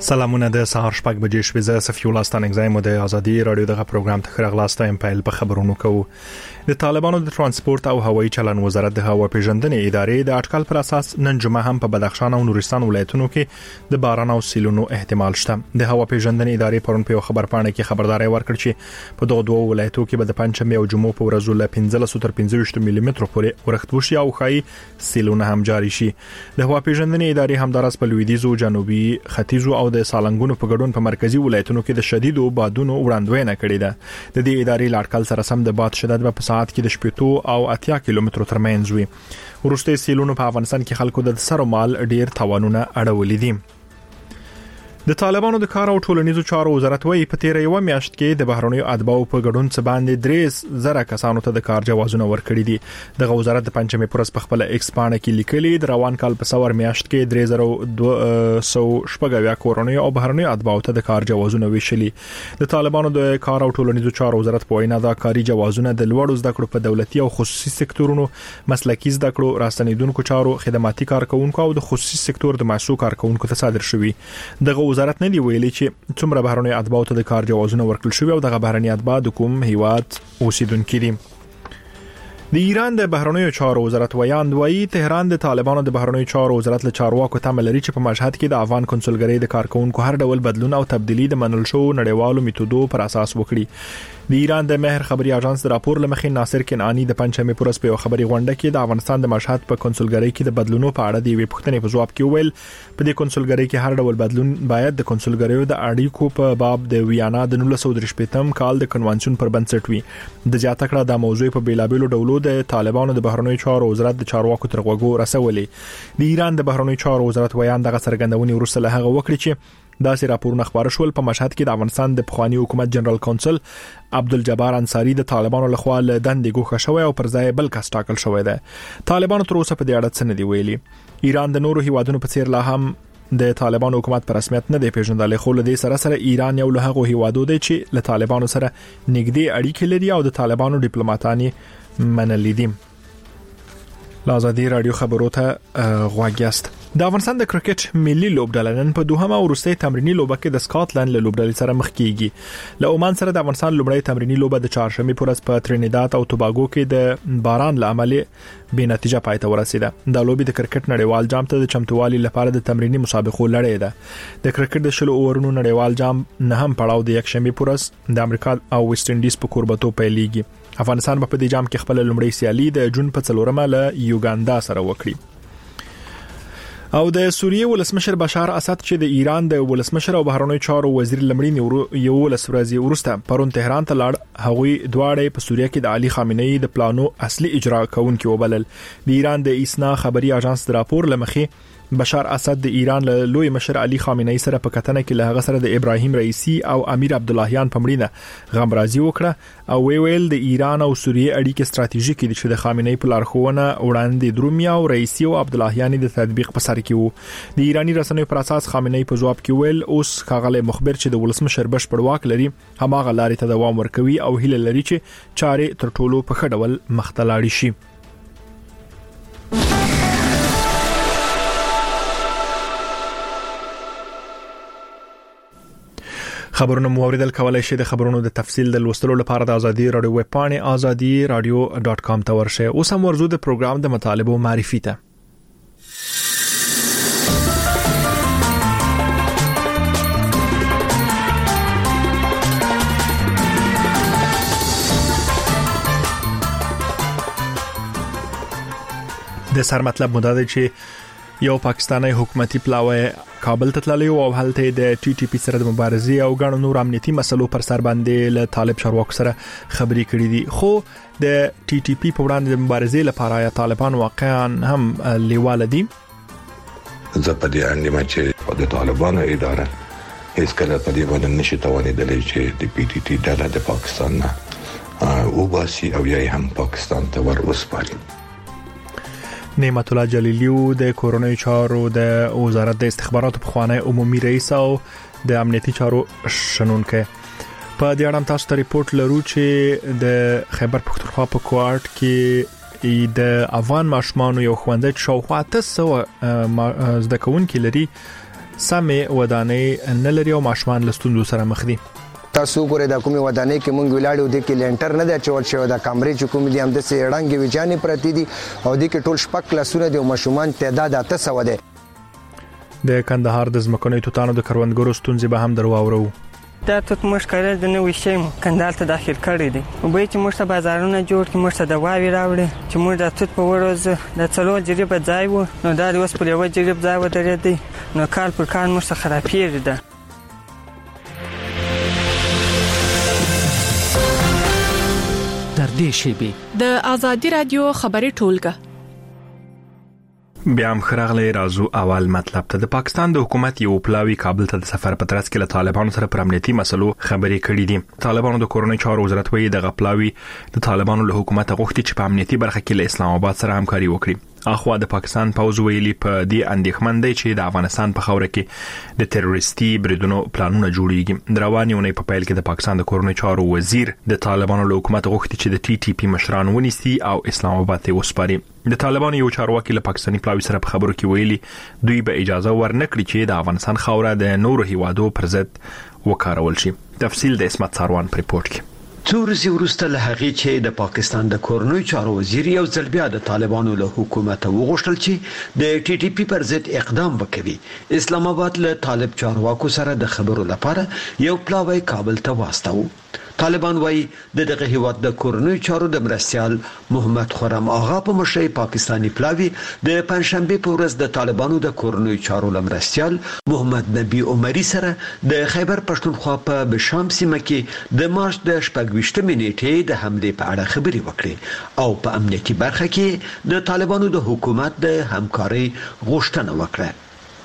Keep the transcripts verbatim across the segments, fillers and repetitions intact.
سلامونه د سهار شپږ بجې شوې زه صفي الله ستانګ زایم د ازادي رادیو دغه پروګرام ته خبرغلاستایم په په خبرونو کوو. د طالبانو د ترانسپورت او هوایي چلن وزارت د هوا پیژندنې ادارې د اټکل پر اساس نن جمعه هم په بدخشان او نورستان ولایتونو کې د باران او سیلونو احتمال شته. د هوا پیژندنې ادارې پرون په خبر پاڼه کې خبرداري ورکړه چې په دغه دوه ولایتونو کې به د پنځمې او جمعو په ورځو له پنځلس تر پنځه ویشت ملي متر پورې ورښت وشي او خای سیلونه هم جاري شي. د هوا پیژندنې ادارې همدارس په لویدیځ او جنوبي ختیځو او د سالنګونو په ګډون په مرکزی ولایتونو کې د شدیدو بادونو وړاندوینه کړې ده. د دې ادارې لاټکل سره سم د باد شدت په ساعت کې د شپږ او اتیا کیلومترو ترمنځ وي. ورسته سیلونو په افغانستان کې خلکو د سر مال ډیر تاوانونه اړولې دي. د طالبانو د کار او ټولنیزو چارو وزارت وايي په تیر یو میاشت کې د بهرنیو اتباعو په ګډون څخه باندې درې زره کسانو ته د کار جوازونه ورکړي دي. د وزارت د پنځمې پرس په خپل ایکس پاڼه کې لیکلي د روان کال په سور میاشت کې درې زره دوه سوه شپږ کورنیو او بهرنیو اتباعو ته د کار جوازونه ویشلي. د طالبانو د کار او ټولنیزو چارو وزارت په وینا دا کاري جوازونه د لوړو زده کړو په دولتي او خصوصي سکتورونو، مسلکي زده کړو، راستنیدونکو چارو، خدماتي کارکونکو او د خصوصي سکتور د محصول کارکونکو ته صادر شوی. دغه وزارت نه دی ویلي چې څومره بهرنیو اتباعو ته د کار جوازونه ورکړل شوی او دغه بهرنی اتباع د کوم هیواد اوسیدونکي دي. د ایران د بهرنیو چارو وزارت ویاند وایي تهران د طالبانو د بهرنیو چارو وزارت له چارواکو تمه لري چې په مشهد کې د افغان کنسولګری د کارکونکو هر ډول بدلون او تبدیلی د منل شو نړیوالو میتودو پر اساس وکړي. د ایران د مهر خبري اژانس د راپور لمخې ناصر کنعانی د پنځمې پرس په خبري غونډه کې د افغانستان د مشهد په کنسولګری کې د بدلونو په اړه د وی پښتنې په جواب کې ویل په دې کنسولګری کې هر ډول بدلون باید د کنسولګریو د اړیکو په باب د ویانا د نولس سوه درې شپږم کال د کنوانسیون پر بنسټ وي. د زیاته کړه د موضوع په بیلابېلو ډولو د طالبانو د بهرنیو چارو وزارت د چارواکو تر غوږو رسولې. د ایران د بهرنیو چارو وزارت ویاند دغه څرګندونې ورسره هغه وکړي چې داسې راپورونه خبر شول په مشهد کې د افغانستان د پخوانی حکومت جنرال کونسل عبدالجبار انصاری د طالبانو لخوا له دندې ګوښه شوی او پر ځای بل کس ټاکل شوی دی. طالبانو تر اوسه په دې اړه څه نه دی ویلي. ایران د نورو هیوادونو په څیر لا هم د طالبانو حکومت پر رسمیت نه دی پیژندل، خو له دې سره سره ایران یو له هغو هیوادو دی چې له طالبانو سره نږدې اړیکې لري او د طالبانو ډیپلوماټانی منلي دي. لازادي رادیو خبرو ته غواګیاست. د افغانستان د کرکټ ملي لوبډله نن په دوهمه ورستۍ تمرینی لوبه کې د سکاټلند له لوبډلې سره مخ کیږي. له عمان سره د افغانستان لومړی تمرینی لوبه د چهارشنبه پر ورځ په ترینیداد او توباګو کې د باران له امله بې نتیجه پای ته ورسیده. د لوبې د کرکټ نړیوال جام ته د چمتووالي لپاره د تمرینی مسابقو لړۍ ده. د کرکټ د شلو اورونو نړیوال جام نه هم پړاو د یکشنبه پر ورځ د امریکا او ویسټ انډیز په کوربتو پیلېږي. افغانستان په دې جام کې خپل لومړی سیالي د جون په څلورمه له یوګاندا سره وکړي. او د سوریه ولسمشر بشار اسد چې د ایران د ولسمشر او بهرنیو چارو وزیر لمړي یو ولسمشر ورسته پرون تهران ته لاړ. هغوی دواړه په سوریه کې د علي خامنئي د پلانو اصلي اجرا کوونکي وبلل. د ایران د ایسنا خبري اژانس د راپور لمخې بشار اسد د ایران له لوی مشر علي خامنئي سره په کتنه کې له هغه سره د ابراهیم رئیسی او امیر عبداللهیان په مړینه غمرازي وکړه او وی ویل د ایران او سوریه اړیکې ستراتیژیک دي چې د خامنئي په لارښوونه وړاندې درومي او رئیسی او عبداللهیان د تطبیق په سر کې وو. د ایرانی رسنیو پر اساس خامنئي په جواب کې ویل اوس ښاغلی مخبر چې د ولسمشر بشپړ واک لري هماغه لارې ته دوام ورکوي او هیله لري چې چارې تر ټولو په ښه ډول مخ ته لاړې شي. خبرونه مو اوریدل کولای شئ. د خبرونو د تفصیل د لوستلو لپاره د ازادي رادیو ویب پاڼې ازادي رادیو ډاٹ کام ته ورشئ. اوس هم ورزو د پروګرام د مطالبو معرفي ته. د سر مطلب مدده چې یو پاکستانی حکومتي پلاوی کابل ته تللی او هلته د ټي ټي پی سره د مبارزې او ګڼو نور امنیتي مسلو پر سر باندې له طالب چارواکو سره خبرې کړې دي. خو د ټي ټي پی په وړاندې د مبارزې لپاره یا طالبان واقعا هم لیواله دي. زه په دې اند چې د طالبانو اداره هیڅ کله په دې باندې نشي توانېدلی چې د پی ټي ټي ډله د پاکستان نه او باسي او یا هم پاکستان ته ور وسپاري. نعمت الله جلیلیو د کورونای چارو د وزارت د استخباراتو په خوانه عمومي رئیس او د امنیتي چارو شنونکو په دې اړه تاسو ته ریپورت لرو چې د خیبر پختونخوا په کوارټ کې د افغان ماشومان یو خوندې شاوخوا تاسو زده کوونکي لري سمې ودانۍ نه لري او ماشومان له ستونزو سره مخ دي. تاسو ګورئ د کومې ودانۍ کې مونږ ولاړو د کې لینټر نه دی چول شوی د کمرې چې کوم دي هم د سړنګ ویجانې پرتی دي او د کې ټول شپږ کلاسونه دي او ماشومان تعداد اته سو دی. د کندهار د ځمکنۍ توتانو د کروندګرو ستونزې به هم درو اورو. دا توت موږ کړل د نوې شی کندهار ته داخل کړی دي او به چې موږ ته بازارونه جوړ کړي موږ ته دواوی راوړي چې موږ د توت په ورځ د څلور جریب ځای وو نو دا اوس پر یو جریب ځای ودرېدی نو کال پر کال موږ ته خرابېږي ده. در دې شیبې د آزادی رادیو خبري ټولګه بیا هم خرغله رازو اول مطلب ته د پاکستان د حکومت یو پلاوی کابل ته د سفر په ترڅ کې له طالبانو سره پر امنیتي مسلو خبرې کړې دي. طالبانو د کورونی چارو وزارت وایي د غپلاوی د طالبانو له حکومت غوښتي چې په امنیتي برخه کې له اسلام آباد سره همکاري وکړي. اخوا د پاکستان پوز ویلي په دې اندېښمن دی چې د افغانستان په خوره کې د تروریستي بریدونو پلانونه جوړیږي. رواني ونې په پیل کې د پاکستان د کورونی چارو وزیر د طالبانو له حکومت غوښتي چې د ټي ټي پی مشران ونیسي او اسلام آباد ته وسپاري. د طالبانو یو چارواکي له پاکستاني پلاوی سره په خبرو کې ویلي دوی به اجازه ورنکړي چې د افغانستان خوره د نورو هیوادو پر ضد وکارول شي. تفصیل د اسمت ساروان په ریپورت کې. څو ورځې وروسته له هغې چې د پاکستان د کورنۍ چارو وزیر یو ځل بیا د طالبانو له حکومت وغوښتل چې د ټي ټي پی پر ضد اقدام وکړي، اسلام آباد له طالب چارواکو سره د خبرو لپاره یو پلاوی کابل ته واستاوه. طالبان وايي د دغه هیواد د کورنۍ چارو د مرستيال محمد خرم آغا په مشرۍ پاکستانی پلاوی د پنځشنبه په ورځ د طالبانو د کورنۍ چارو لمرستيال محمد نبی عمری سره د خیبر پښتونخوا په بشام سیمه کې د مارچ د شپږویشتمې نیټې د حمله په اړه خبري وکړي او په امنیتي برخه کې د طالبانو د حکومت د همکاري غوښتنه وکړه.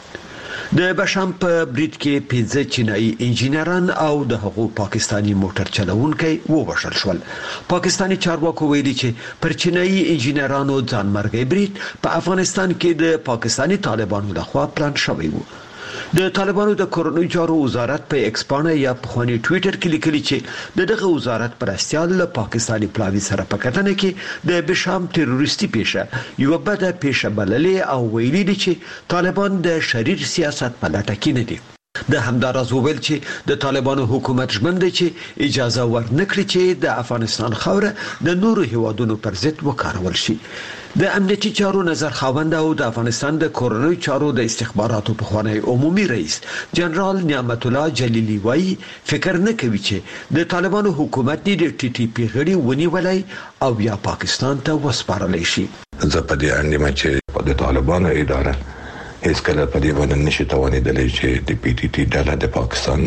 د بشام په برید کې پنځه چینایي انجینران او د هغو پاکستانی موټر چلوونکي ووژل شول. پاکستانی چارواکو ویلي چې پر چینایي انجینرانو ځانمرګي برید په افغانستان کې د پاکستانی طالبانو لخوا پلان شوی و. د طالبانو د کورنۍ چارو وزارت په ایکس باندې یا په خوني ټوئیټر کې لیکلي چې د دغه وزارت پرستیال له پاکستانی پلاوی سره په کتنه کې د بشام تروریستي پیښه یو بده پیښه بللې او ویلي دي چې طالبان د شریر سیاست په لټه کې نه دي. د همدارز ویل چې د طالبانو حکومت ژمن دی چې اجازه ورنکړي چې د افغانستان خوره د نورو هیوادونو پر ضد وکارول شي. د امنیتي چارو نظر خاوند او د افغانستان د کورنۍ چارو د استخباراتو په خوانی عمومي رئیس جنرال نعمت الله جلیلی وایي فکر نه کوي چې د طالبانو حکومت د ټي ټي پی غړي ونیولای او یا پاکستان ته وسپارل شي. زه په دې اندېښمن چې د طالبانو اداره هیڅ کله په دې باندې نشي توانیدلی چې د پی ټي ټي ډله د پاکستان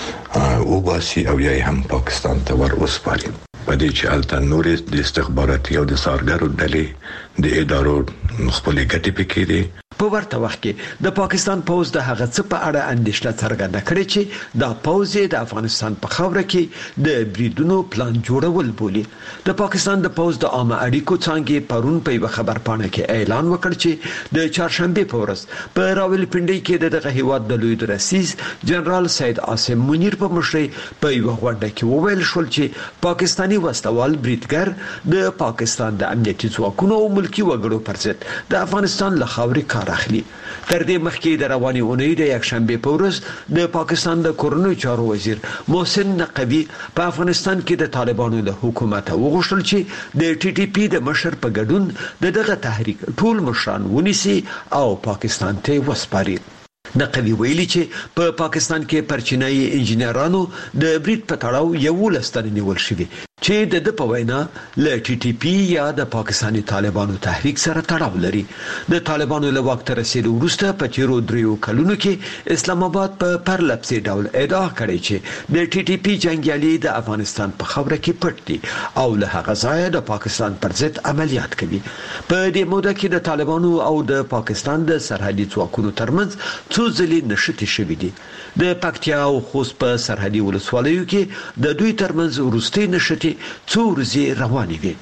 نه او باسي او یا هم پاکستان ته ور وسپاري. په دې چې الته نورې د استخباراتي او د سارګرو ډلې د ادارو خپل ګټې پکې دي. په ورته وخت کې د پاکستان پوز د هغه څه په اړه اندېښنه څرګنده کړې چې د پوز د افغانستان په خاوره کې د بریدونو پلان جوړول بولي. د پاکستان د پوز د عامه اړیکو څنګه پرون په یو خبر پاڼه کې اعلان وکړ چې د چهارشنبه په ورځ په راولپنډي کې دغه هیواد د لوی رئیس جنرال سید عاصم منیر په مشرۍ په یو غونډه کې وویل شول چې پاکستانی وسوال بریدګر د پاکستان د امنیتي ځواکونو او ملکی وګړو پر ضد د افغانستان له خاورې کار اخلي. تر دې مخکې د رواني اونۍ د یکشنبه په ورځ د پاکستان د کورنۍ چارو وزیر محسن نقوی په افغانستان کې د طالبانو له حکومت وغوښتل چې د ټي ټي پی د مشر په ګډون دغه تحریک ټول مشران ونیسي او پاکستان ته وسپاري. نقوی ویلي چې په پا پاکستان کې پر چینایي انجینرانو د برید په تړاو یو لستن نیول شوی چې د د په وینا ل ټي ټي پی یا د پاکستانی طالبانو تحریک سره تړاو لري. د طالبانو له وخت رسیدو وروسته په تیرو دریو کلونو کې اسلام آباد په پرلپسې ډول ادعا کړې چې د ټي ټي پی جنگیالي د افغانستان په خاوره کې پټ دي او له هغه ځایه د پاکستان پر ضد عملیات کوي. په دې موده کې د طالبانو او د پاکستان د سرحدي ځواکونو ترمنځ څو ځلې نښتې شوې دي. د پکتیا او خوست په سرحدي ولسوالیو کې د دوی ترمنځ وروستي نښتې څو ورځې روانې وي.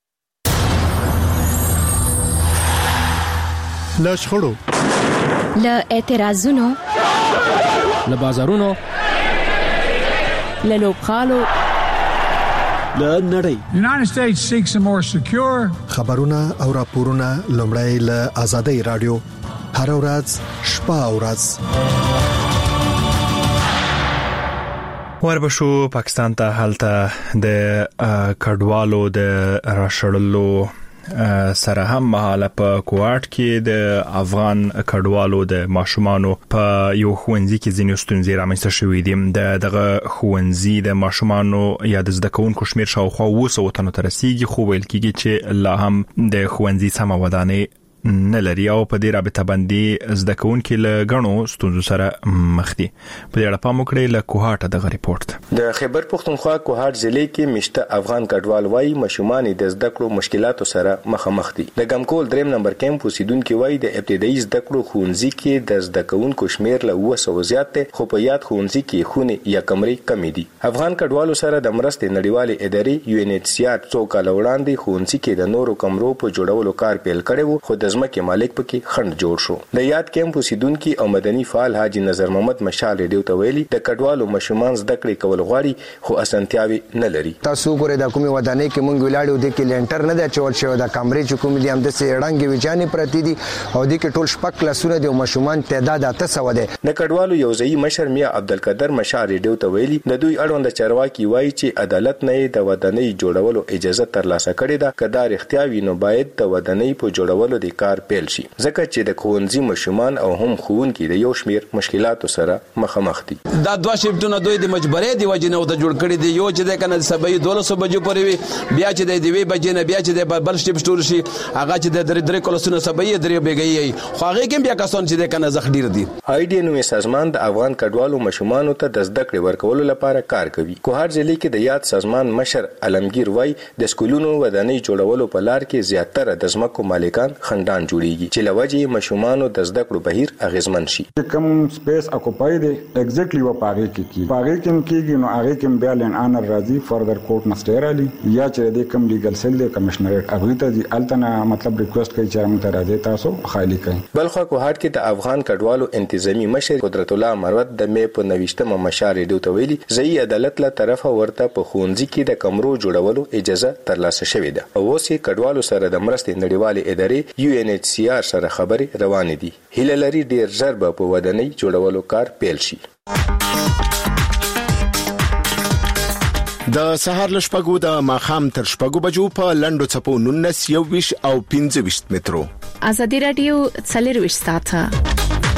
له شخړو، له اعتراضونو، له بازارونو، له لوبغالو، له نړۍ. The United States seeks a more secure خبرونه او راپورونه لومړی له آزادۍ رادیو هر ورځ شپه او ورځ. وربشو پاکستان ته حالته د کډوالو د راشړلو سره هم مهاله په کوارټ کې د افغان کډوالو د ماشومانو په یو ښوونځي کې ځینې ستونزې رامنځته شوې دي. د دغه ښوونځي د ماشومانو یا د زده کوونکو شمیر شاوخوا اوه سوه تنو ته رسیږي، خو ویل کېږي چې لا هم د ښوونځي سمه ودانۍ نه لري او په دې رابطه باندې زده کوونکو له غنو ستونزو سره مخ دي. په دې اړه پام وکړئ له کوهاټ د ریپورت. د خیبر پختونخوا کوهاټ ضلع کې مشته افغان کډوال وای ماشومان د زده کړو مشکلاتو سره مخامخ دي. د ګمکول دریم نمبر کیمپ اوسیدونکو وای د ابتدایي زده کړو ښوونځي کې د زده کوونکو شمیر له اوه سوه زیات دی، خو په یاد ښوونځي کې خونه یا کمرې کمې دي. افغان کډوالو سره د مرستې نړیوالې ادارې یو ان ایچ سی آر څو کال وړاندې ښوونځي کې د نورو کمرو په جوړولو کار پیل کړی و، خو د ځمکې مالک پکې خند جوړ شو. د یاد کیمپ اوسیدونکو او مدني فعال حاجی نظر محمد مشال ریډیو ته ویلي د کډوالو ماشومان زده کړې کول غواړي، خو اسانتیاوي نه لري. تاسو ګورئ د کومې ودانۍ کې مونږ ولاړو د کې لینټر نه د چول شو د کمرې چې کوم دي هم د سیړنګ ویجانې پرتی دي او د کې ټول شپږ کلاسونه دي او ماشومان تعداد اته سوه ده. د کډوالو یو ځای مشر میا عبدالقادر مشال ریډیو ته ویلي د دوی اړوند چارواکي وایي چې عدالت نه د ودانۍ جوړولو اجازه ترلاسه کړې ده، کدار اختیاوي نو باید د ودانۍ په جوړولو د کار پیل شي، ځکه چې د ښوونځي ماشومان او هم ښوونکي د یو شمیر مشکلاتو سره مخامخ دي. دا دوه شیفټونه دوی د مجبورې دی وجه نه د جوړ کړی دی. یو چې د کنه سبې دولسو بجو پورې وي، بیا چې د دوی بجې نه بیا چې د بل شیفټ شروع شي هغه چې د درې درې کلاسونو سبې درې بیګي خو هغه کې بیا کسان چې د کنه زخ ډیر دي. آی ډي نو سازمان د افغان کډوالو ماشومانو ته د زده کړې ورکولو لپاره کار کوي. کوهاټ ضلع کې د یاد سازمان مشر علمگیر وای د سکولونو ودانۍ جوړولو په لار کې زیاتره د ځمکو مالکان خندان جوړیږي چې لوجه ماشومانو د زده کړو بهیر اغیزمن شي. کوم سپیس اکوپای دی ایگزیکټلی و پاره کې کی پاره کې کېږي نو هغه کې بیا لن ان راضي فردر کورټ مسترالی یا چې د کوم لیګل سیل د کمشنریټ هغه ته دی التنا مطلب ریکوست کوي چې موږ ته راځي تاسو خالی کړئ. بلخو کوهاټ کې د افغان کډوالو انتظامی مشر قدرت الله مروت د مې په نوښتمه مشارې ډو ته ویلي ځای عدالت له طرفه ورته په ښوونځي کې د کمرو جوړولو اجازه ترلاسه شوې ده او اوس کډوالو سره د مرستې نړیوالې ادارې یو ان ایچ سی آر سره خبرې روانې دي. هیله لري ډیر ژر به په ودانۍ جوړولو کار پیل شي. د سهار ل شپږو د ماخام تر شپږو بجو په لندو چپو نونس یو ویش او پنځه ویش مترو. ازادي رادیو څلور ویش ساعته.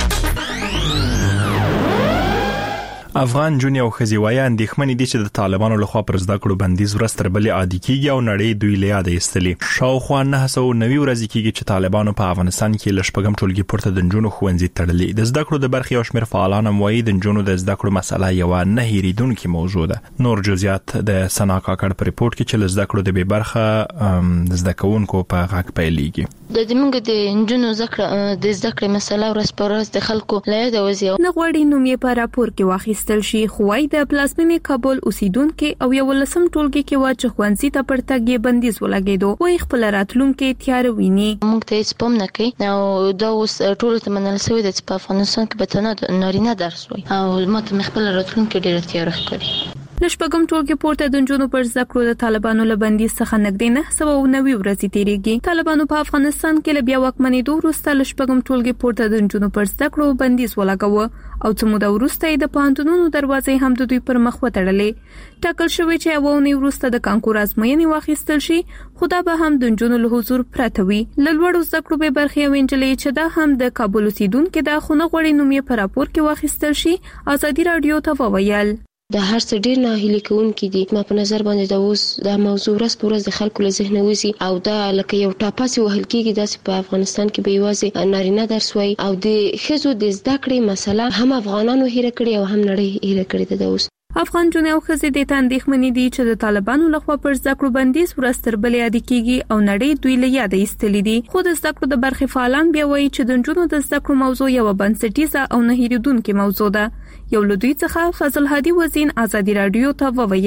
افغان جونی او خزیوای اندېښمنې دي چې د طالبانو لخوا پر زده کړو بندیز ورستر بلې عادي کیږي او نړۍ دوی له یاد ایستلې. شاوخوا نه سو نوي ورځې کیږي چې طالبانو په افغانستان کې لشپږم ټولګي پورته د جنونو ښوونځي تړلې. د زده کړو د برخې او شمیر فعالان وایي د جنونو د زده کړو مسله یو نه هېریدونکې موضوع ده. نور جزئیات د سنا کاکړ په ریپورت کې چې زده کړو د به برخه زده کوونکو په غږ پیلېږي. د دمنګ د جنونو زکړه د زده کړې مسله ورځ پر ورځ د خلکو له یاد وځي. نه غوړي نوم یې په راپور کې واخیست تل شي خوای د پلازمینې کابل اوسیدونکو او یو لسم ټولګي کې واچ خوانسي ته پرتګي بندیز ولګیدو وای خپل راتلونکو تیار ویني. موږ ته سپم نه کوي نو دا اوس ټول ته منل سوی د په افغانستان کې به تنه نارینه درس وای او ماته خپل راتلونکو ډیر تیار ښکاري. لشپګم ټولګي پورته د جنونو پر زده کړو د طالبانو له بندیز څخه نږدې نه سبا نوي ورځې تیریږي. طالبانو په افغانستان کې له بیا واکمنۍ دوه وروسته لشپګم ټولګي پورته د جنونو پر زده کړو بندیز ولګاوه او څه موده وروسته د پوهنتونونو دروازې هم د دوی پر مخ وتړلې. ټاکل شوی چې اوونی وروسته د کانکور ازموینې واخیستل شي، خو دا به هم د جنونو له حضور پرته وي. لوړو زده کړو به برخې وینجلې چې دا هم د کابل اوسیدونکو د خونه غوړي نومې په راپور کې واخیستل شي. ازادي رادیو ته وویل د هر څه ډیر نه هلي کوونکې دي. ما په نظر باندې د اوس د موضوع ورځ په ورځ د خلکو له ذهن وځي او دا لکه یو ټاپاسي وهل کېږي داسې په افغانستان کې به یوازې نارینه درس وایي او د ښځو د زده کړې مسله هم افغانانو هېره کړې او هم نړۍ هېره کړې ده. اوس افغان جنې او ښځې د تاندېښمنې دي چې د طالبانو لخوا پر زده کړو بندیز ورستر بلې عادي کیږي او نړۍ دوی له یاد ایستلې دي. خو د زده کړو د برخې فعالان بیا وایي چې د جنونو د زده کړو موضوع یو بنسټیزه او نه هېریدونکې موضوع ده. یو له دوی څخه فضل هادي وزین ازادي رادیو ته وویل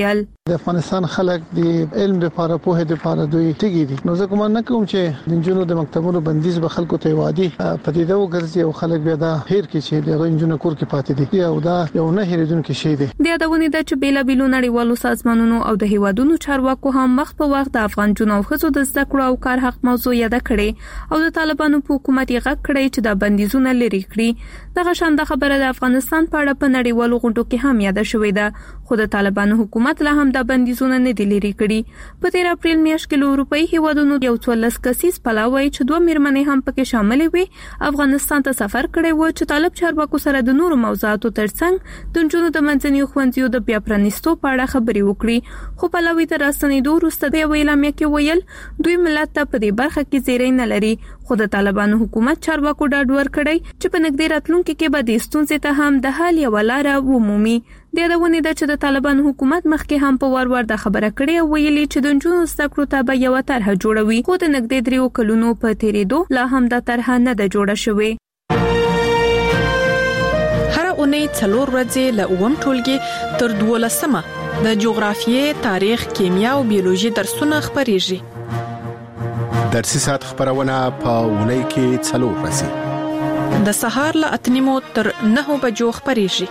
د افغانستان خلک د علم لپاره په هده لپاره دوی تیګي دي نو زه کوم نه کوم چې د جنونو د مکتبونو بندیز به خلکو ته وادي پدیده وګرځي او خلک بیا دا هیر کې چې د جنونو کور کې پاتې دي او دا یو نه هیریدونکو شی دی د یادونه د چې بیلا بیلو نړیوالو سازمانونو او د هیوادونو چارواکو هم مخ په وخت د افغان جنونو خزو د زده کړو او کار حق موضوع یاد کړي او د طالبانو په حکومت یې غږ کړی چې د بندیزونه لري کړی دغه شان د خبره د افغانستان په اړه په نړیوالو غونډو کې هم یاد شوې ده خو د طالبانو حکومت له هم د بندیزونه نه دی لري کړی په تیر اپریل میاشت کې له اروپאי هیوادونو یو څولس کسیز پلاوی چې دوه میرمنې هم پکې شامل وي افغانستان ته سفر کړی و چې طالب چارواکو سره د نورو موضوعاتو ترڅنګ د جنونو د منځني خوندزیو د بیا پرانیستو په اړه خبرې وکړي خو پلاوی ته راستنېدو وروسته د اعلامیه کې ویل دوی ملت ته په دې برخه کې زیری نه لري خو د طالبانو حکومت چارواکو ډاډ ورکړی چې په نږدې راتلونکو کې به د ستونزې ته هم د حل یو لار ومومي د یادونه ده چې د طالبانو حکومت مخکې هم په وار وار د خبره کړې او ویلي چې د جنونو زده کړو ته به یو طرح جوړوي خو د نږدې دریو کلونو په تیریدو لا هم د طرح نه ده جوړه شوې هر اونۍ څلور ورځې له اووم ټولګي تر دولسمه د جغرافیې، تاریخ، کیمیا او بیولوژي درسونه خپرېږي. درسي ساعت خبرونه په اونۍ کې څلور ورځې د سهار له اتنیمو تر نهو بجو خپرېږي.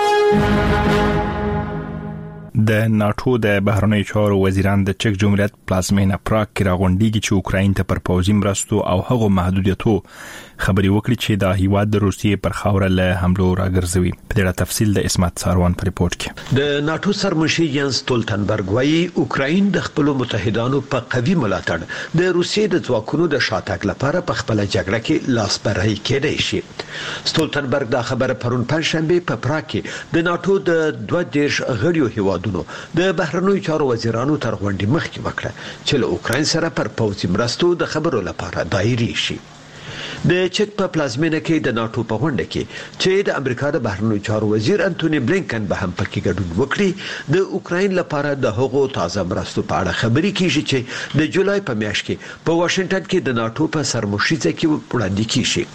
د ناتو د بهرنیو چارو وزیران د چک جمهوریت پلازمینه پراګ کې راغونډيږي چې اوکراین ته پر پوځي مرستو او هغو محدودیتو خبري وکړي چې د هیواد د روسیې پر خاوره له حملو راګرځوي. په دې اړه تفصیل د اسمت ساروان په ریپورت کې. د ناتو سرمشر ینس ستولتنبرګ وايي اوکراین د خپل متحدانو په قوي ملاتړ د روسیې د ځواکونو د شاتګ لپاره په خپل جګړه کې لاس برای کېدای شي. ستولتنبرګ دا خبره پرون پنځشنبه په پراګ کې د ناتو د دوه دیرش غړیو هیوادونو د بهرنیو چارو وزیرانو تر غونډې مخکې وکړه چې له اوکراین سره پر پوځي مرستو د خبرو لپاره دایري شي. د چک په پلازمینه کې د ناتو په غونډه کې چې د امریکا د بهرنیو چارو وزیر انټونی بلینکن به هم پکې ګډون وکړي د اوکراین لپاره د هغو تازه مرستو په اړه خبرې کیږي چې د جولای په میاشت کې په واشنگټن کې د ناتو په سرمشریزه کې وړاندې کیږي.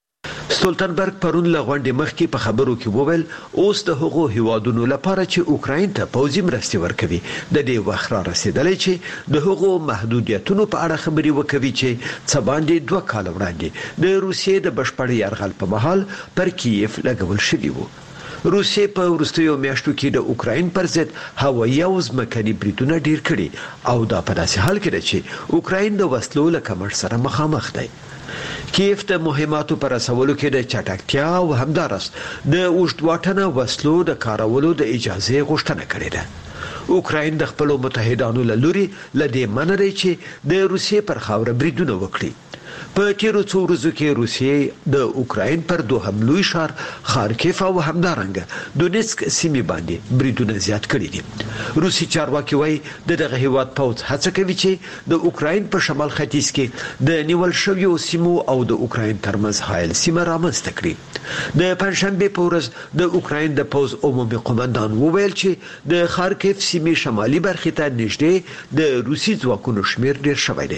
ستولتنبرګ پرون له غونډې مخکې په خبرو کې وویل اوس د هغو هیوادونو لپاره چې اوکراین ته پوځي مرستې ورکوي د دې وخت را رسیدلی چې د هغو محدودیتونو په اړه خبرې وکوي چې څه باندې دوه کال وړاندې د روسیې د بشپړ یرغل په مهال پر کیف لګول شوی وو. روسیې په وروستیو میاشتو کې د اوکراین پر ضد هوایي او ځمکني بریدونه ډیر کړي او دا په داسې حال کې ده چې اوکراین د وسلو له کمښت سره مخامخ دی. کیف د مهماتو پر رسولو کې د چټکتیا او همدارس د اوږدواټنه وسلو د کارولو د اجازه غوښتنه کړې ده. اوکراین د خپل متحدانو له لوري لدې منري چې د روسیې پر خاوره بریدونه وکړي. په تیرو څو ورځو کې روسیې د اوکراین پر دوهم لوی ښار خارکیف او همدارنګه دونیسک سیمې باندې بریدونه زیات کړي دي. روسي چارواکي وايي دغه هیواد پوځ هڅه کوي چې د اوکراین په شمال ختیځ کې د نیول شویو سیمو او د اوکراین ترمنځ حایل سیمه رامنځته کړي. د پنځشنبه په ورځ د اوکراین د پوځ عمومي قومندان وویل چې د خارکیف سیمې شمالي برخې ته نږدې د روسي ځواکونو شمیر ډیر شوی دی.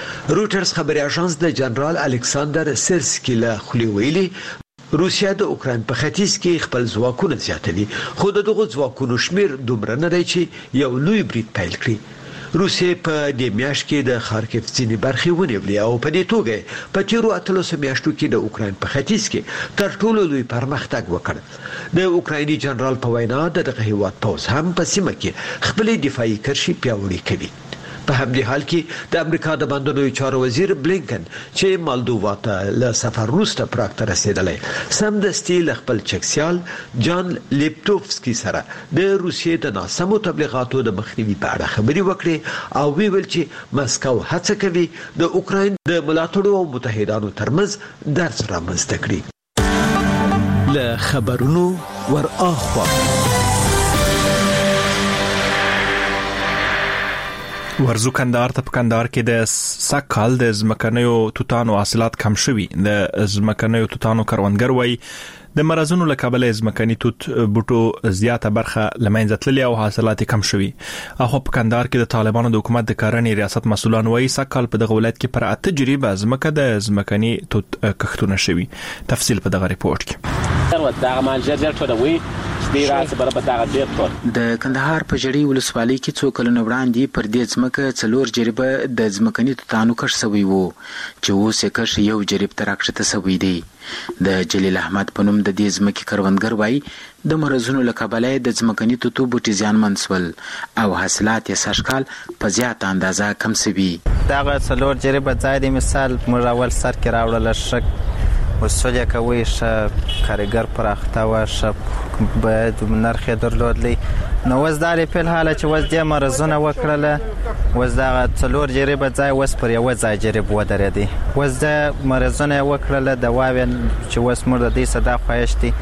روټرز خبري اژانس د جنرال الکساندر سیرسکي له خولي ویلي روسیا د اوکراین په ختیځ کې خپل ځواکونه زیاتوي خو دغه ځواکونو شمیر دومره نه دی چې یو لوی برید پیل کړي. روسیې په دې میاشت کې د خارکیف ځینې برخې ونیولې او په دې توګه په تیرو اتلسو میاشتو کې د اوکراین په ختیځ کې تر ټولو لوی پرمختګ وکړ. د اوکرایني جنرال په وینا دغه هیواد پوځ هم په سیمه کې خپل دفاعي کرښې پیاوړې کوي. په همدې حال کې د امریکا د بهرنیو چارو وزیر بلینکن چې مالدووا ته له سفر وروسته پراګ ته رسیدلی سمدستي له خپل چکسیال جان لیپټوفسکي سره د روسیې د ناسمو تبلیغاتو د مخنیوي په اړه خبرې وکړې او ویل چې مسکو هڅه کوي د اوکراین د ملاتړو او متحدانو ترمنځ درز رامنځته کړي. له خبرونو ور اخوا ورزو کندهار ته په کندهار کې د سکهال د ځمکنیو توتانو حاصلات کم شوي. د ځمکنیو توتانو کروندګر وايي د مرزونو له کبله ځمکني توت بوټو زیاته برخه لمنځه تللي او حاصلات کم شوي. اخو په کندهار کې د طالبانو د حکومت د کارنې ریاست مسولان وايي سکهال په دغه ولایت کې پر اته جریبه ځمکه د ځمکني توت کښتونه شوي. تفصیل په دغه ریپورت کې. دا مال جزر ټولوي د کندهار په جړی ولسوالۍ کې څو کلونه وړاندې پر دې ځمکه څلور جریبه د ځمکني توتانو کښ شوی وو چې اوس یې کښ یو جریب ته راکښته شوی دی. د جلیل احمد په نوم د دې ځمکې کروندګر وایي د مرزونو له کبله د ځمکني توتو بوټي زیانمن شول او حاصلات یې سږ کال په زیاته اندازه کم شوي. دغه څلور جریبه ځای د مثال موږ اول سر کې راوړله ښه وسوله کوي ښه کارګر پراخته وه ښه باید نرخ یې درلودلی نو اوس دا د فعل حاله چې اوس دې مرزونه وکړله اوس دغه څلور جریبه ځای اوس پر یوه ځای جریب ودرېدی اوس د مرزونه یې وکړله دواوې چې اوس موږ د دې څه دا خواهش دی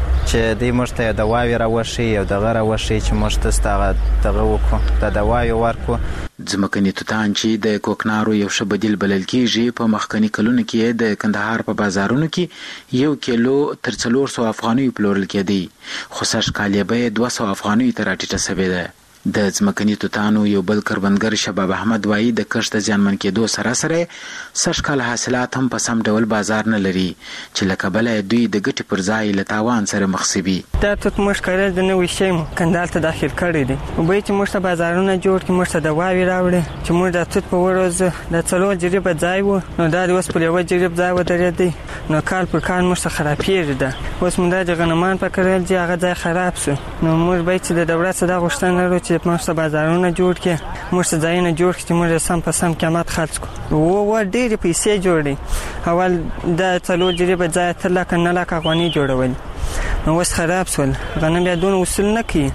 چې دوی موږ ته دواوې راوښي او دغه راوښي چې موږ ته دغه دغه وکړو د دواوې ورکړو. ځمکني توتان چې د کوکنارو یو ښه بدیل بلل کېږي په مخکني کلونو کې د کندهار په بازارونو کې یو کیلو تر څلور سوه افغانیو پلورل کېدی خو سږ کال یې بیه دوه سوه افغانیو ته راټیټه شوې ده. د ځمکني توتانو یو بل کروندګر شباب احمد وایي د کښت د زیانمن کېدو سره سره سږ کال حاصلات هم په سم ډول بازار نه لري چې له کبله دوی د ګټې پر ځای له تاوان سره مخ شوي. دا توت موږ کرل د نوي شی مو کندهار ته داخل کړی دی وبایي چې موږ ته بازارونه جوړ کړي موږ ته دواوې راوړي چې موږ د توت په ورځ د څلور جریبه ځای وو نو دا د اوس پر یوه جریب ځای ودرېدی نو کال پر کال موږ ته خرابېږي ده اوس موږ د غنمان په کرل چې هغه ځای خراب شو نو موږ باید چې د دولت څخه دا غوښتنه لرو چې موږ ته بازارونه جوړ کړي موږ ته ځایونه جوړ کړي چې موږ سم په سم قیمت خرڅ کړو و و ډېرې پیسې جوړې اول د څلور جریبه ځای اتر لکه نه لکه افغانۍ جوړول نو اوس خراب شول غنم بیا دونه وصول نه کوي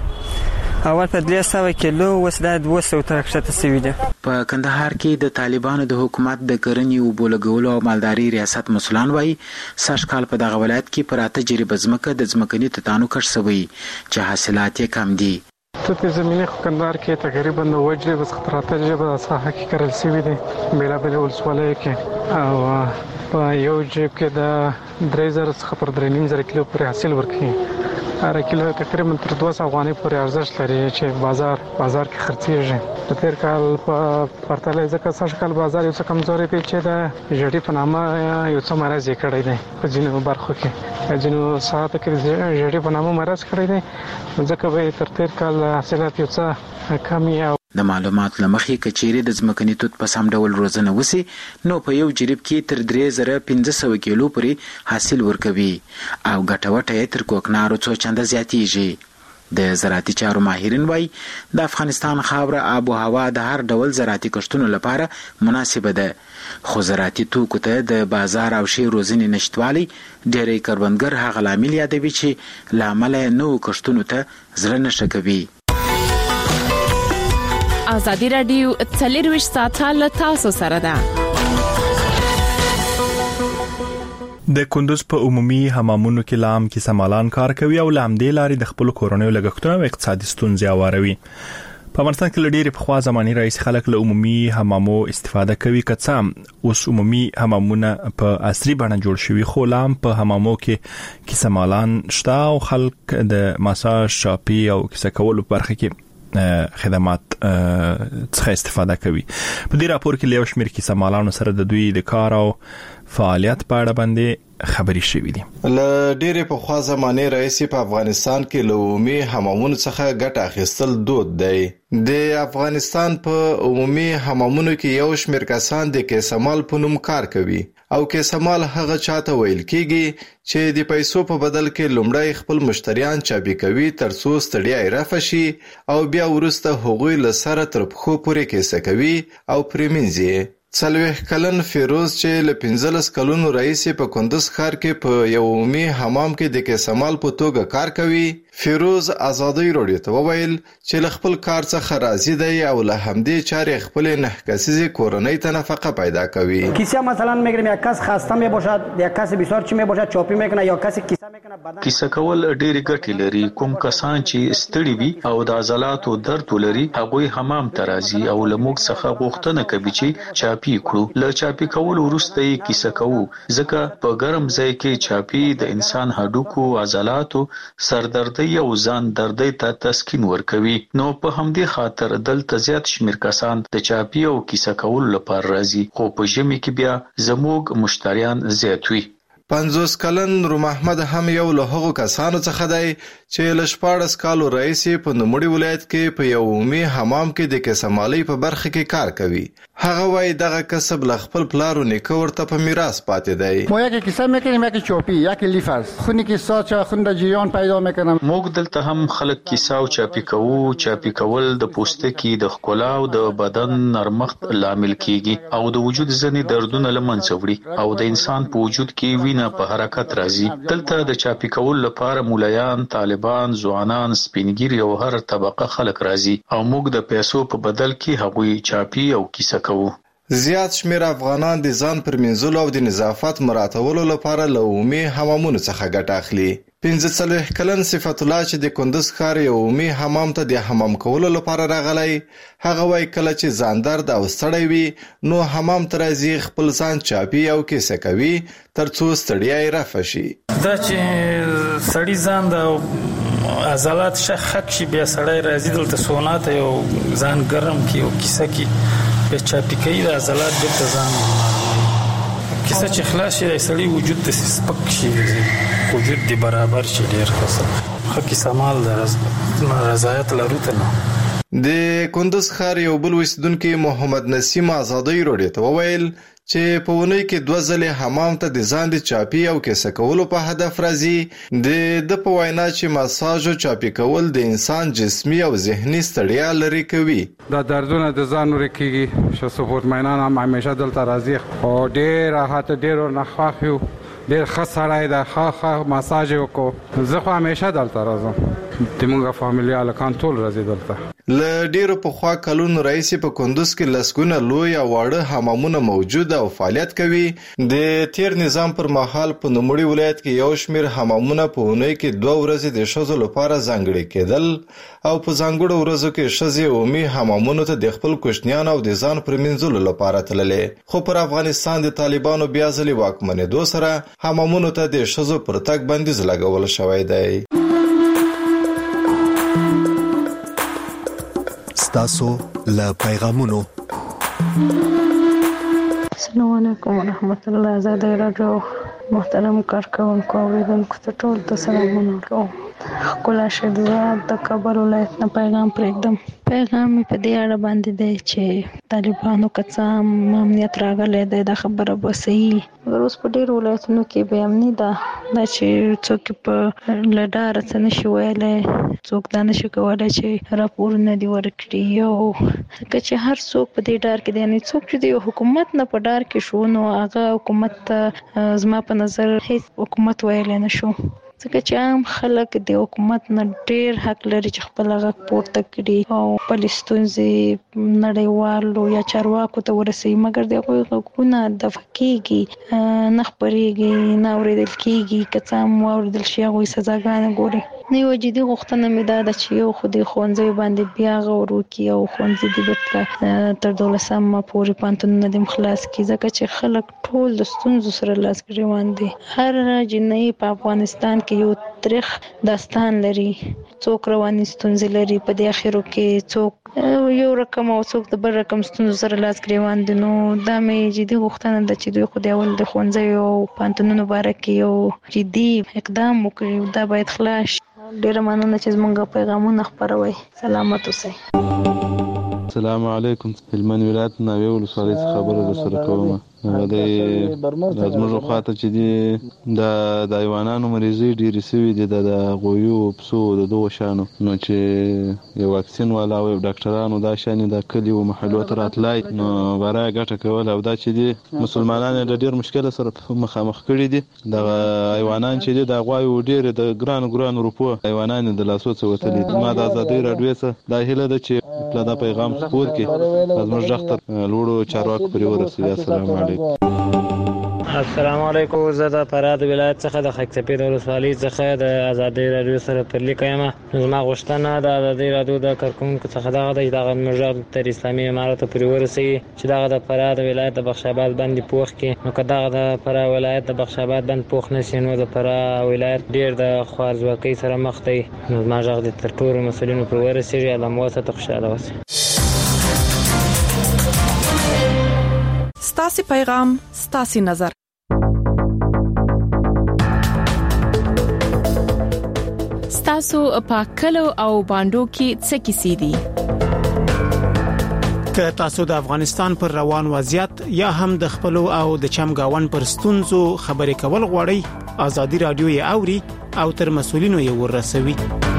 اول په درې سوه کیلو اوس دا دوه سوه ته راکښته شوي ده. په کندهار کې د طالبانو د حکومت د کرنې اوبو لګولو او مالدارۍ ریاست مسؤلان وایي سږ کال په دغه ولایت کې پر اته جریبه ځمکه د ځمکني توتانو کښت شوی چې حاصلات یې کم دي. توت زمینی خو کندهار کې تقریبا نوي جریبه څخه تر اته جریبه ساحه کې کرل شوي دي بېلابېلې ولسوالیو کې او په یو جریب کې د درې زره څخه تر درې نیم زره کیلو پورې حاصل ورکوي. هر کیلو تقریبا تر دوه سوه افغانۍ پورې ارزښت لري چې بازار بازار کې خرڅېږي. د تېر کال په پرتله ځکه سږ کال بازار یو څه کمزوری دی چې د ژړۍ په نامه یو څه مرض یې کړی دی په ځینو برخو کې ځینو ساعتو کې د ژړۍ په نامه مرض کړی دی ځکه به تر تېر کال حاصلات یو څه کم وي. د معلوماتو له مخې که چیرې د ځمکني توت په سم ډول روزنه وسي نو په یو جریب کې تر درې زره پنځه سوه کیلو پورې حاصل ورکوي او ګټه وټه یې تر کوکنارو څو چنده زیاتیږي. د زراعتي چارو ماهرین وایي د افغانستان خاوره آب و هوا د هر ډول زراعتي کښتونو لپاره مناسبه ده خو زراعتي توکو ته د بازار او ښې روزنې نشتوالی ډېری کروندګر هغه لامل یادوي چې له امله یې نوو کښتونو ته زړه نه ښه کوي. ازادي راډیو څلرویشت ساعته له تاسو سره ده. د کندوز په عمومي حمامونو کې لام کې سمالان کار کوي او لام دی لاري د خپل کورونیو لګښتونو او اقتصادي ستونزې اوروي. په افغانستان کې لډيري په خوا زماني رئیس خلک له عمومي حمامو استفاده کوي کڅام اوس عمومي حمامونه په عصري بڼه جوړ شوي خو لام په حمامو کې کې سمالان شته او خلک د مساج شاپي او کیسه کولو برخه کې خدمات څخه استفاده کوي. په دې راپور کې له شمیر کې سمالانو سره د دوی د کار او فعالیت په اړه باندې خبري شوې دي. ل ډېرې په خوا زمانه رئیس په افغانستان کې له عمومي حمامونو څخه ګټه اخیستل دود دی. د افغانستان په عمومي حمامونو کې یو شمیر کسان د کیسمال په نوم کار کوي او کیسمال هغه چاته ویل کیږي چې د پیسو په بدل کې لومړی خپل مشتریان چابي کوي ترڅو ستړیا یې رافع شي او بیا وروسته هغوی له سره تر پښو پورې کیسه کوي او پریمنځي. څلوېښت کلن فیروز چې له پنځلس کلونو رئیس په کندوز ښار کې په یو عمومي حمام کې د کیسمال په توګه کار کوي. فیروز ازادي راډیو ته وویل چې له خپل کار څخه راضي دی او له همدې چارې خپل نه کسیزي کورنۍ ته نفقه پیدا کوي. کیسه مثلا میگیریم یک کس خسته می باشد یک کس بسیار چی می باشد چاپی میکنه یا کسی کیسه میکنه بدن کیسه کول ډېری ګټې لري. کوم کسان چې ستړي وي او د عضلاتو درد لري هغه حمام ته راځي او له موږ څخه غوښتنه کوي چې چاپی کړو. له چاپی کول وروسته یې کیسه کوو ځکه په ګرم ځای کې چاپی د انسان هډوکو عضلاتو سردرد او ځان دردۍ ته تسکین ورکوي. نو په همدې خاطر دلته زیات شمیر کسان د چاپی او کیسه کول لپاره راځي خو په ژمي کې بیا زموږ مشتریان زیات وي. پنځوس کلن روم احمد هم یو له هغو کسانو څخه دی چې له شپاړس کالو راهیسې په نوموړي ولایت کې په یو عمومي حمام کې د کیسهمالۍ په برخه کې کار کوي. هغه وایي دغه کسب له خپل پلار و نیکه ورته په میراث پاتې دی. ما یکی کیسه میکنیم، یکی چاپی، یکی لیف است. خونی کیسه چا خون د جریان پیدا میکنم. موږ دلته هم خلک کیسه او چاپی کوو. چاپی کول د پوستکي د ښکلا او د بدن نرمښت لامل کیږي او د وجود ځینې دردونه له منځه وړي او د انسان په وجود کې وینه په حرکت راځي. دلته د چاپی کول لپاره مولایان، طالبان، ځوانان، سپینګیري او هر طبقه خلک راځي او موږ د پیسو په بدل کې هغوی چاپی او کیسه کوو. زیات شمیر افغانان د ځان پر منځلو او د نظافت مراعاتولو لپاره له عمومي حمامونو څخه ګټه اخلي. پنځه څلوېښت کلن صفت الله چې د کندوز ښار یو عمومي حمام ته د حمام کولو لپاره راغلی، هغه وایي کله چې ځان درد او ستړی وي نو حمام ته راځي، خپل ځان چاپي او کیسه کوي تر څو ستړیا یې رفع شي. دا چې سړی ځان د عضلات شخک شي بیا سړی راځي دلته سونا ته یو ځان ګرم کی او کیسه کی بیا چاپي کوي د عضلات بیرته ځان کیسه چې خلاص شي سړی وجود د سپک شي، وجود دی برابر شي، ډیر ښه ښه کیسه مال د رضایت لرو ته نه. د کندوز ښار یو بل اوسیدونکي محمد نسیم آزادۍ راډیو ته وویل چې په اونۍ کې دوه ځلې حمام ته د ځان د چاپي او کیسه کولو په هدف راځي. د د په وینا چې مساج او چاپي کول د انسان جسمي او ذهني ستړیا لرې کوي. دا دردونه د ځان ورکیږي چې سپورت مینان هم همیشه دلته راځي او ډېر راحت ډېر ورنخواښ یو ډېر ښه سړی دی، ښه ښه مساج یې وکړو. زه خو همیشه دلته راځم، زموږ فامیلي هلکان ټول راځي دلته. له ډیرو پخوا کلونو راهیسې په کندوز کې لسګونه لوی او واړه حمامونه موجود او فعالیت کوي. د تیر نظام پر مهال په نوموړي ولایت کې یو شمیر حمامونه په اونۍ کې دوه ورځې د ښځو لپاره ځانګړي کېدل او په ځانګړو ورځو کې ښځې عمومي حمامونو ته د خپل کوچنیانو او د ځان پر مینځلو لپاره تللې. خو پر افغانستان د طالبانو بیا ځلې واکمنېدو سره حمامونو ته د ښځو پر تګ بندیز لګول شوی دی. ستاسو له پیغامونو. السلام علیکم ورحمت الله. آزادۍ راډیو محترم کارکونکو اوریدونکو ته ټول ته سلامونه کوم. ښکلا شهزاد د کابل ولایت نه پیغام پرېږدم. پیغام مې په دې اړه باندې دی چې طالبانو که څه هم امنیت راغلی دی دا خبره به صحیح، مګر اوس په ډېرو ولایتونو کې بې امني ده، دا چې څوک په له ډاره څه نشي ویلی، څوک دا نشي کولی چې راپورونه دې ورکړي. او ځکه چې هر څوک په دې ډار کې دی، یعنې څوک چې د یو حکومت نه په ډار کې شو نو هغه حکومت ته زما په نظر هیڅ حکومت ویلی نه شو، ځکه چې عام خلک د حکومت نه ډېر حق لري چې خپل غږ پورته کړي او خپلې ستونزې نړیوالو یا چارواکو ته ورسوي، مګر د هغوی غږونه دفع کېږي، نه خپرېږي، نه اورېدل کېږي. که څه هم واورېدل شي هغوی سزاګانې ګوري. نو یوه جدي غوښتنه مې دا ده چې یو خو د ښوونځیو باندې بیا غور وکړي او ښوونځي دې بېرته تر دولسمه پورې پوهنتونونه دې خلاص کړي، ځکه چې خلک ټول د ستونزو سره لاس ګرېوان دي. هر جنۍ په افغانستان کې یو تاریخ داستان لري، څوک رواني ستونزې لري، په دې اخرو کې څوک یو رقم او څوک د بل رقم ستونزو سره لاس ګرېوان دي. نو دا مې جدي غوښتنه ده چې دوی خو د اول د ښوونځیو او پوهنتونونو باره کې یو جدي اقدام وکړي، دا باید خلاص شي. ډېره مننه چې زموږ پیغامونه خپروئ. سلامت اوسئ. السلام علیکم. هلمند ولایت ناوې ولسوالۍ څخه خبره درسره کوم. د زموږ خواته چې دي د حیوانانو مریضۍ ډېرې سوي دي، د غویو، پسو، د دغو شیانو، نو چې یو واکسین والا او یو ډاکټرانو دا شیانې د کلیو محلو ته راتلای نو برای ګټه کول، او دا چې دي مسلمانان یې له ډېر مشکله سره مخامخ کړي دي. دغه حیوانان چې دي د غواوو ډېرې د ګرانو ګرانو روپو حیوانان یې د لاسو څخه وتلي دي. ما د ازادۍ راډیو څخه دا هیله ده چې دا پیغام خپور کړي، زموږ غږ تر لوړو چارواکو پورې ورسوي. السلام علیکم. السلام علیکم. زه د فراه ولایت څخه د خاک سفید ولسوالۍ څخه د ازادۍ راډیو سره پر لیک یم. زما غوښتنه د ازادۍ راډیو د کارکونکو څخه دغه ده چې دغه زموږ غږ تر اسلامي اماراتو پورې ورسوي، چې دغه د فراه ولایت د بخش اباد بند پوخ کړي. نو که دغه د فراه ولایت د بخش اباد بند پوخ نه شي نو د فراه ولایت ډېر د خوارځواکۍ سره مخ دی. نو زما غږ د تر ټولو مسؤلینو پورې ورسېږي. الله مو وساتي، خوشحاله اوسئ. ستاسې پیغام ستاسې نظر. ستاسو په کلو او باندو کې څه کیسې دي؟ که تاسو د افغانستان پر روان وضعیت یا هم د خپل او د چمګاون پر ستونزو خبرې کول غواړئ، ازادي رادیو یې اوري او تر مسولینو یې ورسوي.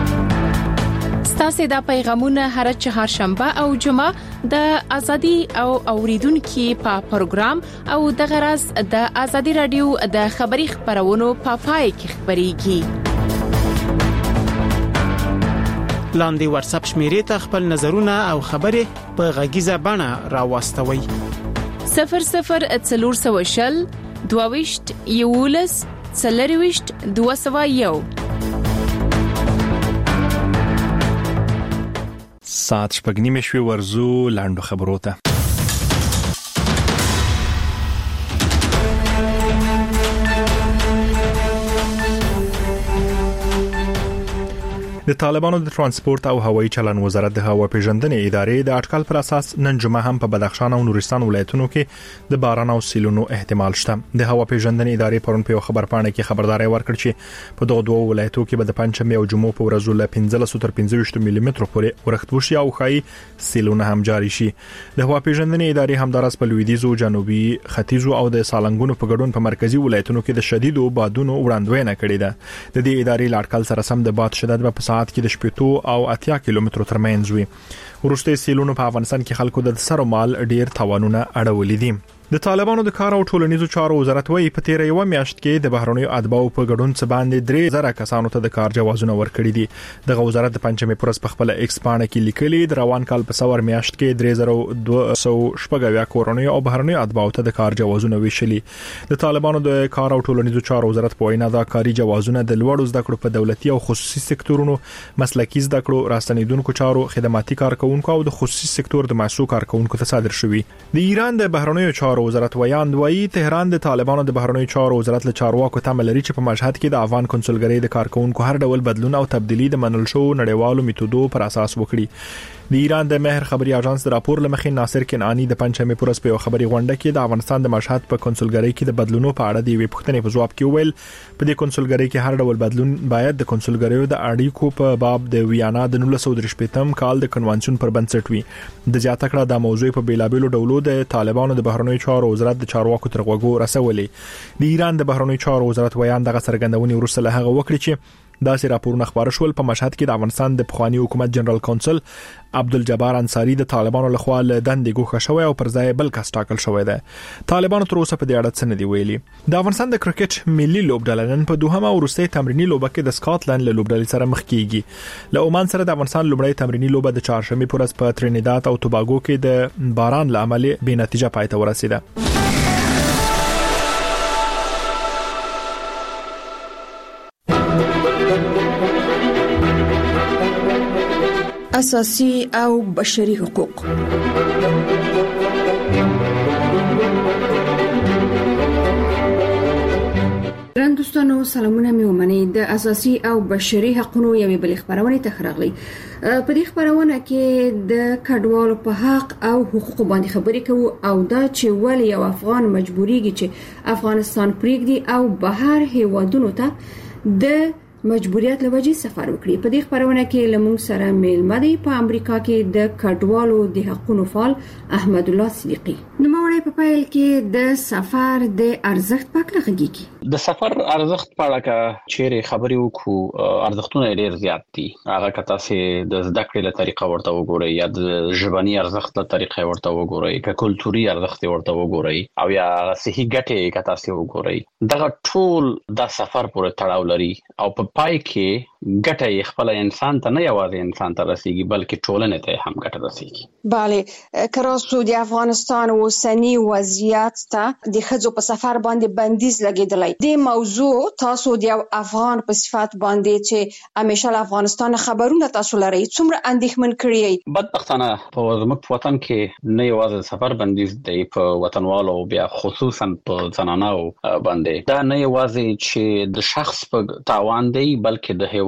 ستاسو د پیغامونه هر چهارشنبه او جمعه د ازادي او اوریدونکو په پروګرام او د غرض د ازادي رادیو د خبري خبرونو په پای کې خبريږي. لاندې واتس اپ شمیرې ته خپل نظرونه او خبرې په غږیزه بڼه راوستوي. صفر صفر څلور سوه شل دوهويشت یولس څلرويشت دوه سوه یو. ساعت شپږ نیمې شوي، ورزو لاندو خبرو ته. د طالبانو د ترانسپورت او هوایي چلن وزارت د هوا پیژندنې ادارې د اټکل پر اساس نن جمعه هم په بدخشان او نورستان ولایتونو کې د باران او سیلونو احتمال شته. د هوا پیژندنې ادارې پرون په خبر پاڼه کې خبرداري ورکړه چې په دغه دوه ولایتونو کې به د پنځمې او جمعو په ورځو له پنځلس تر پنځه ویشت ملي متر پورې ورښت وشي او خای سیلونه هم جاري شي. د هوا پیژندنې ادارې همدارس په لویدیځو، جنوبي، ختیځو او د سالنګونو په ګډون په مرکزی ولایتونو کې د شدیدو بادونو وړاندوینه کړې ده. د دې ادارې لاټکل سره سم د باد شدت په ساعت کې د شپږ او اتیا کیلومترو ترمنځ وي. ورسته سیلونو په افغانستان کې خلکو د سر مال ډیر تاوانونه اړولې دي. د طالبانو د کار او ټولنیزو چارو وزارت وايي په تیر یو میاشت کې د بهرنیو اتباعو په ګډون څخه باندې درې زره کسانو ته د کار جوازونه ورکړي دي. د وزارت د پنځمې پرس په خپل ایکس پاڼه کې لیکلي د روان کال په سور میاشت کې درې زره دوه سوه شپږ کورنیو او بهرنیو اتباعو ته د کار جوازونه ویشلي. د طالبانو د کار او ټولنیزو چارو وزارت په وینا دا کاري جوازونه د لوړو زده کړو په دولتي او خصوصي سکتورونو، مسلکي زده کړو، راستنیدونکو چارو، خدماتي کارکونکو او د خصوصي سکتور د محصول کارکونکو ته صادر شوی. د ایران د بهرنیو چارو وزارت ویان وایي تهران د طالبانو د بهرنیو چارو وزارت له چارواکو تمه لري چې په مشهد کې د افغان کنسولګری د کارکونکو هر ډول بدلون او تبدیلی د منل شو نړیوالو میتودو پر اساس وکړي. د ایران د مهر خبري اژانس د راپور لمخې ناصر کنعانی د پنځمې پرس په خبري غونډه کې د افغانستان د مشهد په کنسولګری کې د بدلونونو په اړه د وی پښتنې په جواب کې ویل په دې کنسولګری کې هر ډول بدلون باید د کنسولګریو د اړیکو په باب د ویانا د نولس سوه درې کال د کنوانسیون پر بنسټ وي. د زیاته کړه د موضوع په بیلابېلو ډولو د طالبانو د بهرنیو چارو وزارت د چارواکو تر غوږو رسولې. د ایران د بهرنیو چارو وزارت ویان دغه څرګندونې ورسره له هغه وکړي چې داسې راپورونه خبره شول په مشهد کې د افغانستان د پخوانی حکومت جنرال کونسل عبدالجبار انصاری د طالبانو لخوا له دندې ګوښه شوی او پر ځای بل کس ټاکل شوی دی. طالبانو تر اوسه په دې اړه څه نه دی ویلي. د افغانستان د کرکټ ملي لوبډله نن په دوهمه او وروستۍ تمرینی لوبه کې د سکاټلند له لوبډلې سره مخ کیږي. له عمان سره د افغانستان لومړی تمرینی لوبه د چهارشنبه پر ورځ په ترینیداد او توباګو کې د باران له امله بې نتیجه پای ته ورسیده. اساسي او بشري حقوق. ګران دوستانو سلامونه مې ومنئ. د اساسي او بشري حقوقو یوې بل خبرونه ته راغلي. په دې خبرونه کې د کډوالو په حق او حقوق باندې خبرې کوو او دا چې ولې یو افغان مجبوريږي چې افغانستان پریږدي او بهر هیوادونو ته د مجبوریت لوجې سفر وکړي. په دې خبرونه کې لمون سره میلمه دی په امریکا کې د کډوالو د حقوقو فعال احمد الله صدیقی. نو موري په پایل کې د سفر د ارزښت په اړه غږیږي. د سفر ارزښت په اړه چیرې خبرې وکړو، ارزښتونه ډېر زیات دي. هغه کته چې د زده کړې له طریقه ورته وګورئ یا د ژبني ارزښت له طریقه ورته وګورئ، که کلتوري ارزښت ورته وګورئ او یا صحي ګټې کته چې وګورئ، دغه ټول د سفر پورې تړاو لري او په پای کې ګټه یې خپل انسان ته نه یوازې انسان ته رسیږي بلکې ټولنې ته هم ګټه رسیږي. bale کراسو د افغانستان اوسنی وضعیت ته د خځو په سفر باندې بندیز لګیدلی. د موضوع تاسو د افغان په صفات باندې چې همیشه له افغانستان خبرونه تاسو لري څومره اندېښمن کړی؟ بدبختانه په زموږ وطن کې نه یوازې سفر بندیز دی په وطنوالو بیا خصوصا په زنانو باندې. دا نه یوازې چې د شخص په تاوان دی بلکې د هیواد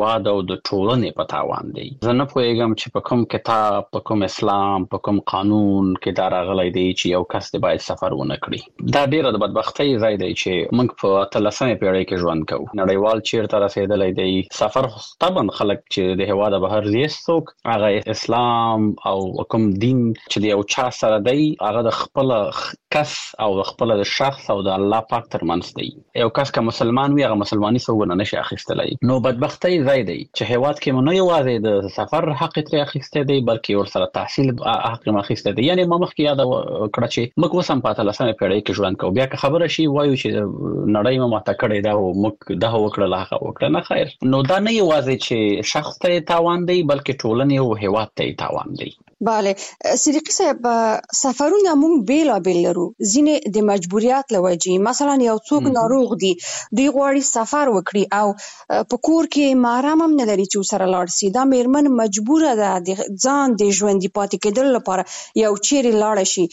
هیواد او د ټولنې په تاوان دی. زه نه پوهیږم چې په کوم کتاب، په کوم اسلام، په کوم قانون کې دا راغلی دی چې یو کس د باید سفر ونه کړي. دا ډیره د بدبختۍ ځای دی چې موږ په اتلسمه پیړۍ کې ژوند کوو. نړیوال چیرته رسیدلی دی. سفر طبعا خلک چې د هیواد بهر دي څوک هغه اسلام او کوم دین چې یو چا سره دی هغه د خپل کس او د خپل د شخص او د الله پاک ترمنځ دی. یو کس که مسلمان وي هغه مسلمانی څوک نه شي اخیستلی. نو بدبختۍ ځای دی چې هیواد کې نه یوازې د سفر حق ترې اخیستی دی بلکې ورسره تحصیل حق هم اخیستی دی. یعنی ما مخکې یاد کړه چې موږ اوس هم په اتلسمه پیړۍ کې ژوند کوو. بیا که خبره شي وایو چې نړۍ مو ماته کړې ده او موږ دغه وکړل هغه وکړه. نه خیر. نو دا نه یوازې چې شخص ته تاوان دی بلکې ټولنې او هیواد ته تاوان دی. bale صدیقی صاحب سفرونه مونږ بیلا بیل لرو. ځینې د مجبوریت لوجې مثلا یو څوک ناروغ دی دوی غواړي سفر وکړي او په کور کې محرم هم نه لري چې سره لاړ شي. دا میرمن مجبوره ده د ځان د ژوندۍ پاتې کېدل لپاره یو چیرې لاړ شي.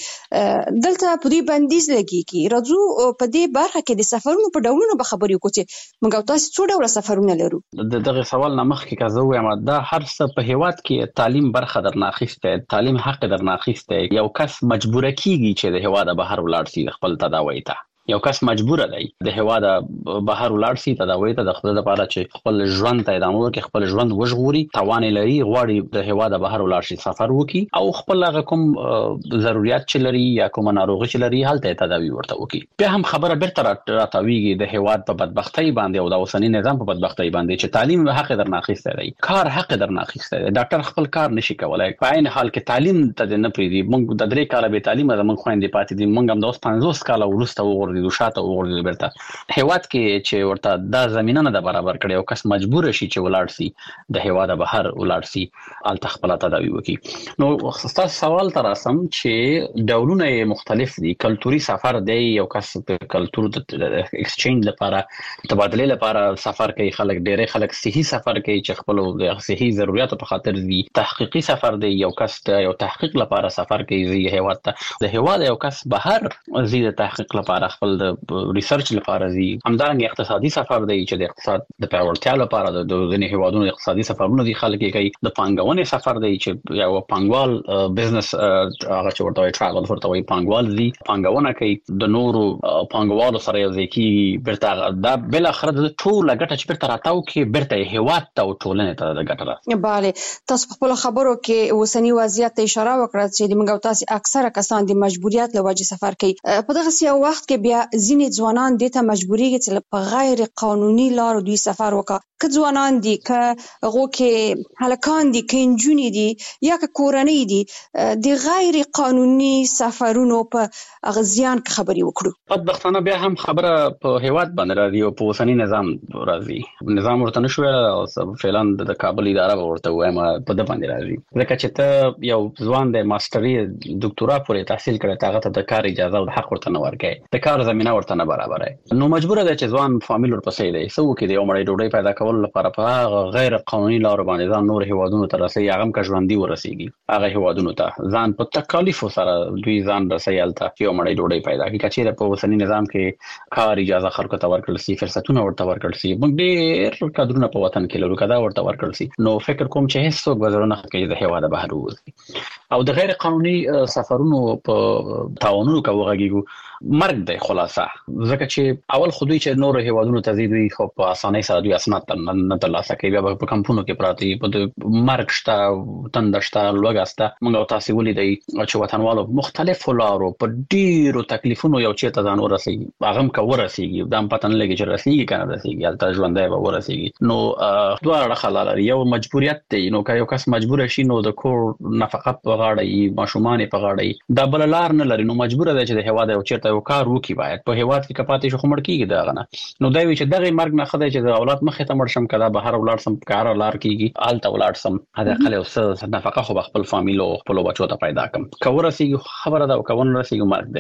دلته په دې بندیز لګیږي. راځو په دې برخه کې د سفرونو په ډولونو به خبرې وکړو چې موږ تاسو څو ډول سفرونه لرو. دغه سوال نه مخکې که زه وایم دا هر څه په هیواد کې تعلیم برخه درنه اخیسته، تعلیم حق درنه اخیسته. یو کس مجبور کیږي چې د هیواد بهر ولاړ شي خپل تداوی ته. یو کس مجبور دی د هیواد بهر ولاړ شي تداوی ته د خپل لپاره چې خپل ژوند ته ادامه ورکړي، خپل ژوند وژغوري، توان لري، غواړي د هیواد بهر ولاړ شي سفر وکړي او خپل هغه کوم ضرورت چې لري یا کوم ناروغي چې لري هلته تداوی ورته وکړي. بیا هم خبره بیرته راتاویږي د هیواد په بدبختۍ باندې او د اوسنی نظام په بدبختۍ باندې چې تعلیم حق درنه اخیسته دی، کار حق درنه اخیسته دی. ډاکټر خپل کار نشي کولای. په عین حال کې تعلیم ته نه پریدي. موږ د درې کاله به تعلیم زموږ خويندې پاتې دي. موږ هم د اوس پنځوس کاله وروسته وګورئ د شاته وګورئ بیرته هیواد کې چې ورته دا زمينه نه برابر کړي او کس مجبور شي چې ولاړ شي د هیواد بهر ولاړ شي الته خپل تداوی وکړي. نو تاسو سوال تر اسم چې ډولونه مختلف دي. کلتوري سفر دی، یو کس په کلتور د ایکسچینج لپاره تبادله لپاره سفر کوي. خلک ډېر خلک صحیح سفر کوي چې خپل د صحیح ضرورتو په خاطر دي. تحقیقي سفر دی، یو کس یو تحقیق لپاره سفر کوي زی هیواد ته. د هیواد یو کس بهر زی د تحقیق لپاره خپل د ریسرچ لپاره زی. همدارنګه اقتصادي سفر دی چې د اقتصاد د پیاوړتیا لپاره د ځینې هیوادونو اقتصادي سفرونه دي خلک کوي. د پانګونې سفر دی چې یو پانګوال بزنس هغه چې ورته وایي ټراول ورته وایي پانګوال دی پانګونه کوي د نورو پانګوالو سره یو ځای کیږي. بیرته دا بل اخر د ټول غټه چې بیرته راتاو کې بیرته هیواد ته او ټولنې ته د ګټه راځي. bale تاسو په خپل خبرو کې اوسنی وضعیت ته اشاره وکړه چې د موږ تاسو اکثره کسان د مجبوریت لوجې سفر کوي. په دغه یو وخت کې بیا ځینې ځوانان د ته مجبوریږي چې په غیر قانوني لارو دوی سفر وکړي. که ځوانان دي، که هغو کې هلکان دي، که نجونې دي یا که کورنۍ دي، د غیر قانوني سفرونو په هغه زیان کې خبرې وکړو. بدبختانه بیا هم خبره په هیواد باندې راځي او په اوسني نظام راځي. نظام ورته نشو ویل فعلا د کابل اداره ورته وایم په د باندې راځي. ځکه چې ته یو ځوان د ماستري ډاکټرا پورې تحصیل کړی هغه ته د کار اجازه او د حق ورته نه ورکړي. د کار زمينه ورته نه برابر ہے. نو مجبور دی چې ځوان فامیل ورپسې دی سو کې دی عمر ډوډۍ پیدا کول لپاره په غیر قانوني لارو باندې ځان نور هیوادونو ته رسي. هغه هم که ژوندۍ ورسیږي هغه هیوادونو ته ځان په تکالیف سره دوی ځان رسي الته چې عمر ډوډۍ پیدا کی. کچېره په اوسنی نظام کې کار اجازه خلکو ته ورکړل سي، فرصتونه ورته ورکړل سي. موږ ډېر کډرونه په وطن کې لرو کدا ورته ورکړل سي. نو فکر کوم چې هیڅ څوک وزرونه کوي د هیواد بهر وځي او د غیر قانوني سفرونو په تعاونونو کوي. مرګ دی خلاصه. ځکه چې اول خو دوی چې نور هیوادونو ته ځي خو په اسانۍ سره دوی اسناد نه ترلاسه کوي. بیا په کمپونو کې پراته په مرګ شته، تند شته، لوږه شته. موږ تاسو ولیدئ چې وطنوالو مختلفو لارو په ډیرو تکلیفونو یو چیرته ځان ورسېږي. هغه هم که ورسېږي دا هم پته نه لګي چې رسېږي که نه رسېږي، هلته ژوندی به ورسېږي. نو دواړه اړخه لري. یو مجبوریت دی. نو که یو کس مجبور شي نو د کور نفقت په غاړه یې، ماشومان یې په غاړه یې، دا بله لار نه لري. نو مجبور دی چې د هیواد یو چیرته یو کار وکړي. باید په هیواد کې کپاتې شو خو مړ کېږي دغه نه. نو دا وی چې دغه مرګ نه ښه دی چې د اولاد مخې ته مړ شم که دا بهر ولاړ سم کار لار کېږي هلته ولاړ سم حداقل یو څه نفقه خو به خپلو فامیل او خپلو بچو ته پیدا کړم. که ورسېږي خبره ده او که ونه رسېږي مرګ دی.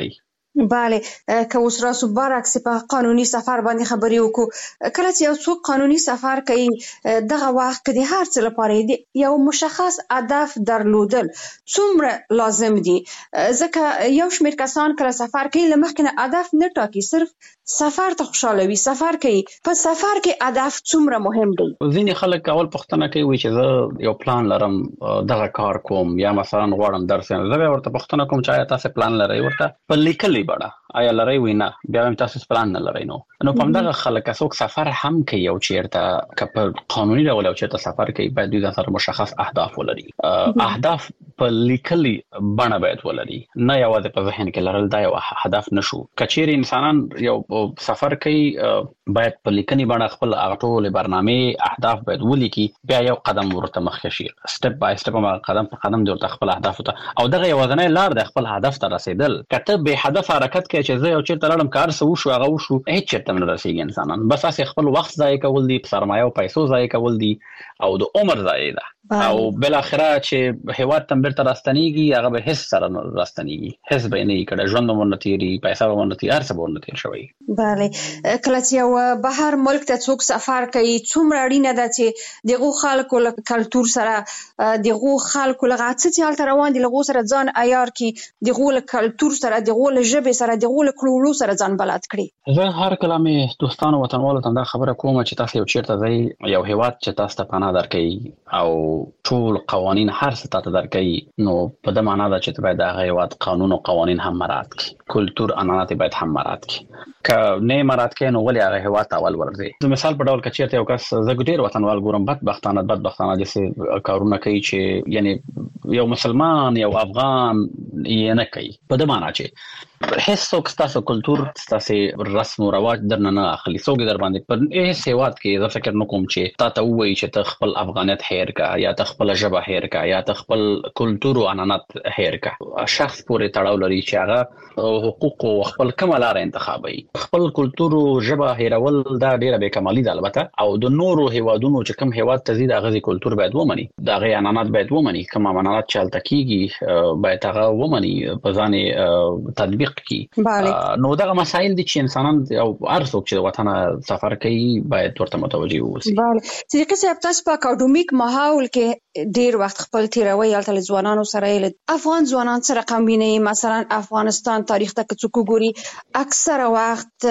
bale که اوس راسو برعکس په قانوني سفر باندې خبرې وکړو کله چې یو څوک قانوني سفر کوي دغه وخت کې د هر څه لپاره یو مشخص هدف درلودل څومره لازم دي ځکه یو شمېر کسان کله سفر کوي لمخکې نه هدف نه ټاکي صرف سفر ته خوشاله وي سفر کوي په سفر کې هدف څومره مهم دی ځینې خلک اول پوښتنه کوي چې زه یو پلان لرم دغه کار کوم یا مثلا غواړم درس زه ورته پوښتنه کوم چې آیا تاسو پلان لرئ ورته په لیکلي بڑا آیا لري وینا بیا هم تاسو پلان نه لرئ نو نو په دغه خلک څوک سفر هم کوي او چیرته کپ قانوني ډول او چیرته سفر کوي باید د سره مشخص اهداف ولري اهداف په لیکلي بڼه باید ولري نه یوازې په ذهن کې لرل دا یو هدف نشو کچېر انسانان یو سفر کوي باید په لیکني بڼه خپل اغټول برنامه اهداف باید ولیکي بیا یو قدم ورته مخکې شي سټپ بای سټپ قدم په قدم د خپل اهداف ته او دغه یوازنۍ لار د خپل هدف ته رسیدل کته به هدف حرکت کې چې زه یو چیرته لاړم کار څه وشو هغه وشو هیڅ چیرته نه رسیږي انسانان بس اسې خپل وخت ضایع کول دي سرمایه او پیسو ضایع کول دي او د عمر ضایع ده او بل اخره چې هیواد تم بیرته راستنیږي هغه به هیڅ سره نه راستنیږي هیڅ به نه کړه ژوند مو نه تیری پیسې مو نه تیر هر څه مو نه تیر شوی bale کله چې یو بهر ملک ته څوک سفر کوي څومره اړینه ده چې دغه خلکو له کلچر سره دغه خلکو له غاڅ چې حالت روان دي له سره ځان عیار کی دغه له کلچر سره دغه له ژبه سره دغه له کلورو سره ځان بلد کړي زه هر کلمه دوستانو وطنوالو ته دا خبره کوم چې تاسو یو چیرته ځئ یو هیواد چې تاسو ته پناه درکړي او ټول قوانین هر څه ته درکړي نو په دې معنی دا چې باید هغه هیواد قانون او قوانین هم مراعات کړي کلچر عنعنات باید هم مراعات کړي که نه مراعات کړي نو ولې هغه هیواد اول ورځي د مثال په ډول کې چیرته یو کس زه ډیر وطنوال ګورم بدبختانه بدبختانه چې کارونه کوي چې یعنی یو مسلمان یو افغان یې نه کوي په دې معنی چې هیڅ څوک ستاسو کلچر ستاسو رسم او رواج درنه نه اخلي څوک در باندې پر هیڅ هیواد کې زه فکر نه کوم چې تا ته وایي چې ته خپل افغانیت هیر کا یا ته خپل ژبه هیر کا یا ته خپل کلچر او عنعنات هیر کا شخص پورې تړاو لري چې هغه حقوق او خپل کمالار انتخابي خپل کلچر او ژبه هیرول دا ډیره به کمالي ده البته او د نورو هیوادونو چې کوم هیواد ته زیات غزي کلچر باید ومني دا غي عنعنات باید ومني کوم عنعنات چالت کیږي باید هغه ومني په ځان تطبیق کی نو دغه مسائل دي چې انسانان او هر څوک چې وطن سفر کوي باید ورته متوجي وي. بله چې کله تاسو په اکاډمیک ماحول کې ډیر وخت خپل تیروي الته ځوانانو سره افغان ځوانان سره کمبینه مثلا افغانستان تاریخ ته څوک ګوري اکثر وخت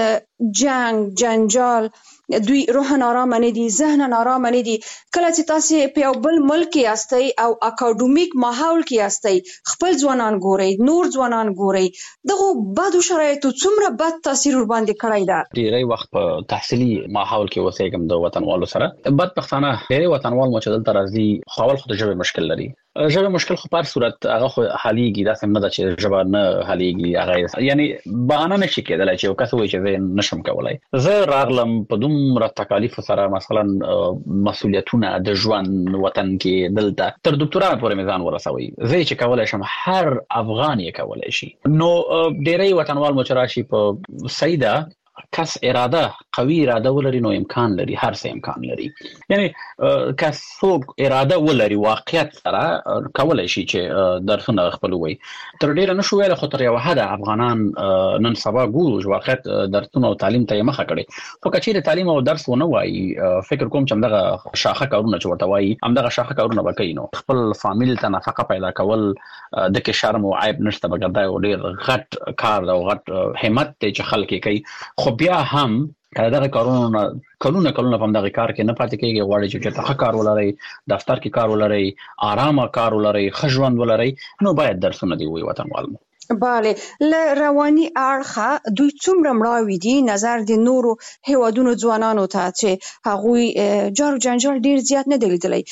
جنگ جنجال دوی روح نارام نه دي ذهن نارام نه دي کله چې تاسو په یو بل ملک یاستئ او اکاډمیک ماحول کې یاستئ خپل ځوانان ګورئ نور ځوانان ګورئ دغه بد شرایطو څومره بد تاثیر ور باندې کړی دا ډیری وخت په تحصیلي ماحول کې اوسېږم د وطنوالو سره بدبختانه ډیری وطنوال مو چې دلته راځي خپل خود ژبه مشکل لري ژبه مشکل خو په صورت هغه خو حاليږي دا څنګه ده چې ژبه نه حاليږي هغه یعنی بهانه نشي کېدلای چې یو کس وایي چې زه نشم کولای زه راغلم په دومره تکالیف سره مثلا مسولیتونه د ژوند وطن کې دلته تر ډاکټرا پورې میزان ورسوي زه چې کولای شم هر افغان یې کولای شي نو ډېری وطنوال مو چې راشي په سیده کس اراده قوي اراده ولري نو امکان لري هر څه امکان لري یعنی کس څوک اراده ولري واقعیت سره کولای شي چې درسونه خپل وي تر ډیره نشو ویل خو تر یو حد افغانان نن سبا ګورو چې واقعیت درسونه او تعلیم ته مخه کړي خو کچېره تعلیم او درس ونه وایي فکر کوم چې همدغه شاخه کارونه چې ورته وایي همدغه شاخه کارونه وکړي نو خپل فامیل ته نفقه پیدا کول د کې شرم او عیب نشته بګر دا ډیر غټ کار او غټ همت ته چې خلک کوي خو بیا هم کله دا کارونه کلونه کلونه په دغه کار کې نه پاتې کېږي غواړي چې ته کار ولري دفتر کې کار ولري آرامه کار ولري خجوند ولري نو باید درسونه دی وي وطنوال بله ل رواني اړخه دوی څومره مړاوي دي نظر د نورو هیوادونو ځوانانو ته چې هغه جارو جنجال ډیر زیات نه دی لیدلی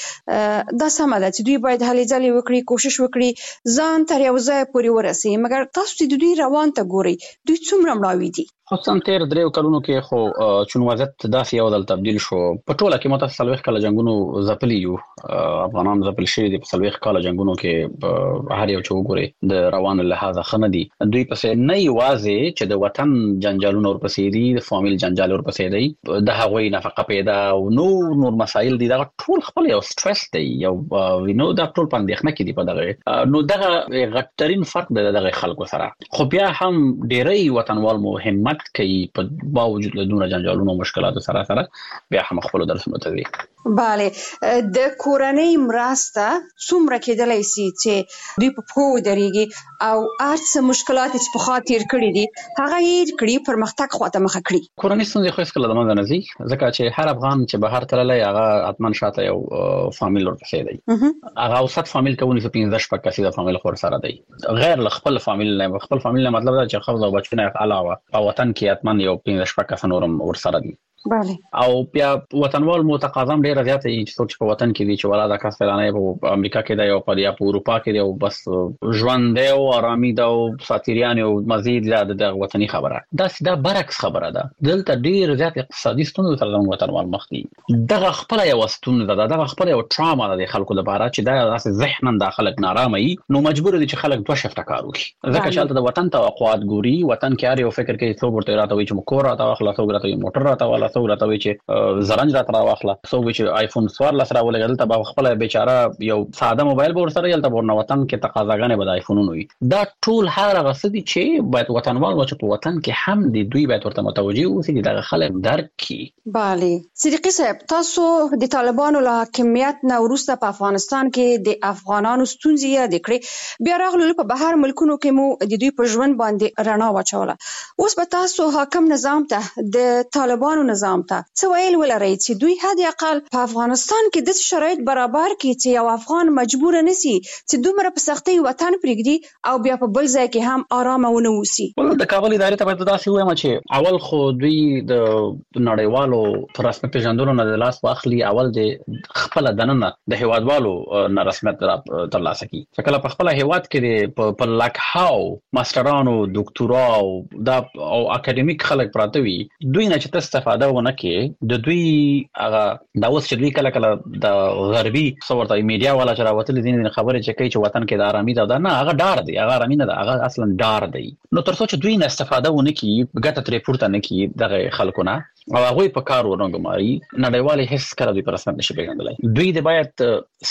دا سمه ده چې دوی باید هلې ځلې وکړي کوشش وکړي ځان تر یو ځای پورې ورسي مګر تاسو چې دوی روان ته ګوري دوی څومره مړاوي دي خصوصا تیر دریو کلونو کې خو چون وضعیت داسې یو ډول تبدیل شو په ټوله کې متاسف سلويخ کال جنگونو زپلی یو افغانان زپل شوی دي په سلويخ کال جنگونو کې هر یو چې وګوري د روان لحاظه خنه دي دوی پسې نه یوازې چې د وطن جنجالونه ورپسې دي د فامیل جنجال ورپسې دی د هغوی نفقه پیدا او نور نور مسایل دي دا ټول خپل یو سټرس دی یو وینو دا ټول پاندېخنه کې دي په دغه نو دغه غټرین فرق دی دغه خلکو سره خو بیا هم ډېری وطنوال مو همت کوي په باوجود له دونه جنجالونو مشکلاتو سره سره بیا هم خپل درسونه ته دي bale د کورنۍ مرسته څومره کېدلای شي چې دوی په پوه درېږي او ارڅ مشکلات چې په خاطر کړی دي هغه یې کړی پرمختګ خواته مخ کړی کورنۍ ستونزې خو هیڅکله د منځه نه ځي ځکه چې هر افغان چې بهر تللی هغه اتمن شاته یو فامیل ورپسې دی هغه اوسط فامیل کوي چې پنځه شپږ کسې د فامیل خور سره دی غیر له خپل فامیل نه خپل فامیل نه مطلب دا چې خپل بچونه علاوه په وطن کې اتمن یو پنځه شپږ کس نورم ورسره دي bale او بیا وطنوال متقاضم ډیره زیاته چې څوک په وطن کې دي چې ولاده کس فلانه په امریکا کې دی او په یا په اروپا کې دی او بس ژوند دی او آرامي دی او ساتیریان او مزید زیاده د وطني خبره دا سیده برعکس خبره ده دلته ډیر زیات اقتصادي ستونزې سره د وطنوال مخ دي دغه خپل یو ستونزه ده دغه خپل یو ټراما ده د خلکو لپاره چې دا داسې ذهناً د خلک نارامه وي نو مجبور دي چې خلک دوه شفته کار وکړي ځکه چې هلته د وطن توقعات ګوري وطن کې هر یو فکر کوي څوک ورته راته وایي چې مکور راته واخله څوک راته وایي موټر راته واخله څوک راته وایي چې زرنج راته راواخله څوک وایي چې آیفون څوارلس راولېږه دلته به خپله بیچاره یو ساده موبایل به ورسره هلته به ورنه وطن کې تقاضاګانې به د آیفونونو وي دا ټول هغه څه دي چې باید وطنوال چې په وطن کې هم دي دوی باید ورته متوجه اوسي چې دغه خلک درک کړي bale صدیقي صاحب تاسو د طالبانو له حاکمیت نه وروسته په افغانستان کې د افغانانو ستونزې یاد کړې بیا راغلو په بهر ملکونو کې مو د دوی په ژوند باندې رڼا واچوله اوس به تاسو حاکم نظام ته د طالبانو نظام ته څه ویل ولرئ چې دوی حد اقل په افغانستان کې د شرایط برابر کړي چې یو افغان مجبور نه سي چې دومره په سختۍ وطن پرېږدي او بیا په بل ځای کې هم آرام ونه اوسي د کابل ادارې ته باید داسې ووایم چې اول خو دوی د نړیوالو په رسمیت پېژندلو نه د لاس واخلي اول د خپله دننه د هېوادوالو نه رسمیت ترلاسه کړي چې کله په خپله هېواد کې په لکهاو ماسټرانو دوکتورا او دا او اکاډمیک خلک پراته وي دوی نه چې ته استفاده ونه کړې د دوی هغه دا اوس چې دوی کله کله د غربي څه ورته میډیا والا چې راوتلي ځینې خبرې چې کوي چې وطن کې د آرامي ده دا نه هغه ډار دی هغه آرامي نه ده هغه اصلا ډار دی نو تر څو چې دوی نه استفاده ونه کړي ګټه ترې پورته نه کړي دغه خلکو نه او هغوی په کار ورنګماري نړیوالې هیڅ کله دوی په رسمیت نشي پېژندلی دوی د باید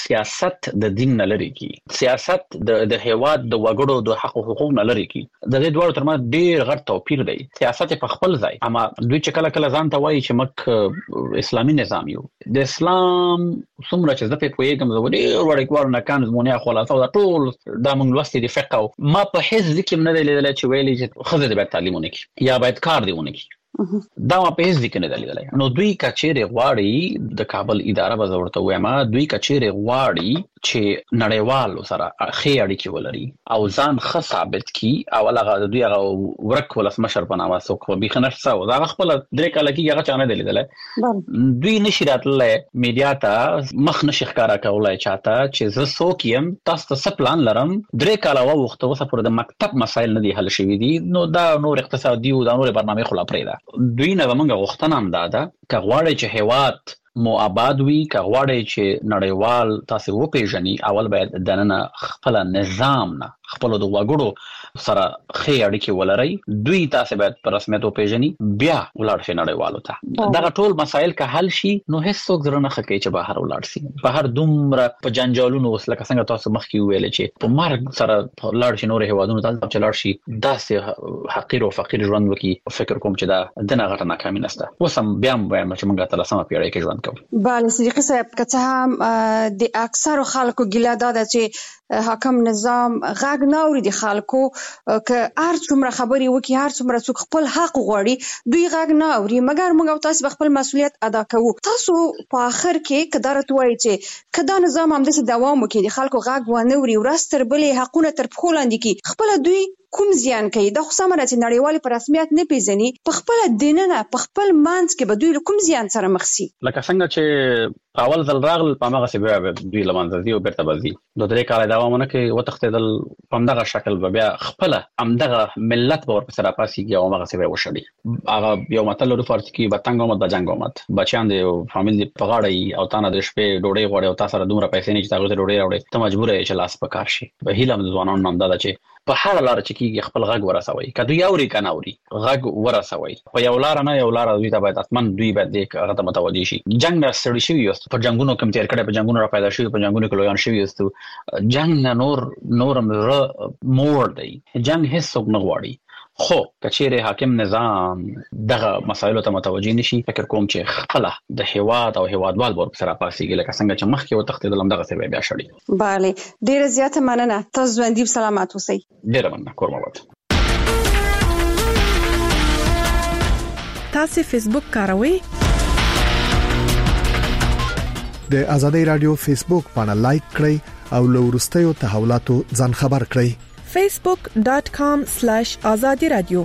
سیاست د دین نه لرې کړي سیاست د د هېواد د وګړو د حق او حقوق نه لرې کړي د دې دواړو ترمنځ ډېر غټ توپیر دی سیاست په خپل ځای اما دوی چې کله کله ځان ته وایي چې موږ اسلامي نظام یو د اسلام څومره چې زه پرې پوهېږم زه ډېر وړوکوالو نه کان زمونیا خلاصه دا ټول دا موږ لوستي دي فقه او ما په هېڅ ځای کې نه دی لیدلی چې ویلي چې ښځې دې باید تعلیم ونه کړي یا باید کار دې ونه کړي دا ما په هیڅ ځای کې نه دی لیدلی نو دوی که چیرې غواړي د کابل اداره به زه ورته ووایم دوی که چیرې غواړي چې نړیوالو سره ښې اړیکې ولري او ځان ښه ثابت کړي اول هغه د دوی هغه ورک ولسمشر په نامه څوک بیخي نشته و هغه خپله درې کاله کېږي هغه چا نه دی لیدلی دوی نشي راتللی میډیا ته مخ نشي ښکاره کولی چاته چې زه څوک یم تاسو ته څه پلان لرم درې کاله واوښته اوسه پورې د مکتب مسایل نه دي حل شوي دي نو دا نور اقتصادي او دا نورې برنامې خو لا پرېږده دوی نه زموږ غوښتنه هم دا ده که غواړئ چې هېواد مو آباد وي که غواړئ چې نړیوال تاسې وپېژني اول باید دننه خپله نظام نه خپلو د وګړو سره ښې اړیکې ولرئ دوی تاسې باید په رسمیت وپېژني بیا ولاړ شئ نړیوالو ته دغه ټول مسایل که حل شي نو هېڅوک زړه نه ښه کوي چې بهر ولاړ شي بهر دومره په جنجالونو اوس لکه څنګه تاسو مخکې وویلې چې په مرګ سره لاړ شي نورو هېوادونو ته چې لاړ شي داسې حقیر او فقیر ژوند وکړي فکر کوم چې دا دنه غټه ناکامي نشته اوس هم بیا هم وایم چې موږ اتلسمه پېړۍ کې ژوند bale صدیقي صاحب که څه هم د اکثرو خلکو ګیله دا ده چې حاکم نظام غږ نه اوري د خلکو که هر څومره خبرې وکړي هر څومره څوک خپل حق غواړي دوی غږ نه اوري مګر موږ او تاسو به خپل مسؤلیت ادا کوو تاسو په آخر کې که دا راته وایي چې که دا نظام همداسې دوام وکړي د خلکو غږ ونه اوري ورځ تر بلې حقونه تر پښو لاندې کړي خپله دوی کوم زیان کوي دا خو سمه ده چې نړیوالې په رسمیت نه پېژني په خپله دننه په خپل منځ کې به دوی له کوم زیان سره مخ سي لکه څنګه چې اول ځل راغلل په هماغسې بیا دوی له منځه ځي او بېرته به ځي د درې کاله دوام ونه کوي وتښتېدل په همدغه شکل به بیا خپله همدغه ملت به ورپسې راپاڅېږي او هماغسې به یې وشړي هغه یو متل لرو فارسي کې به تنګ آمد به جنګ آمد بچیان دې او فامیل دې په غاړه وي او تا نه د شپې ډوډۍ غواړي او تا سره دومره پیسې نه چې هغوی ته ډوډۍ راوړې ته مجبوره یې چې لاس په کار شي په هیله هم د ځوانانو نه همدا ده چې په هر لار چې کیږي خپل غږ ورسوي کدو یوري کنه اوري غږ ورسوي په یو لار نه یو لار دوی ته باید اتمن دوی باید د هغه ته متوجي شي جنگ نه سړی شي یو په جنگونو کم تیر کړه په جنگونو را پیدا شي په جنگونو کې لویان شي یو جنگ نه نور نورم مور دی جنگ هیڅ نه غواړي خو کچېره حاکم نظام دغه مسایلو ته متوجي نشي فکر کوم چې خپل د هیواد او هیوادوال ور سره پاسيږي لکه څنګه چې مخکې و تختیدل هم دغه څه بیا شړي. bale ډیره زیاته مننه تاسو باندې سلامات اوسئ. ډیره مننه کورمواد. تاسو فیسبوک کاروئ؟ د ازادي رادیو فیسبوک باندې لایک کړئ او له ورستیو تحولاتو ځان خبر کړئ. facebook dot com slash azadi radio.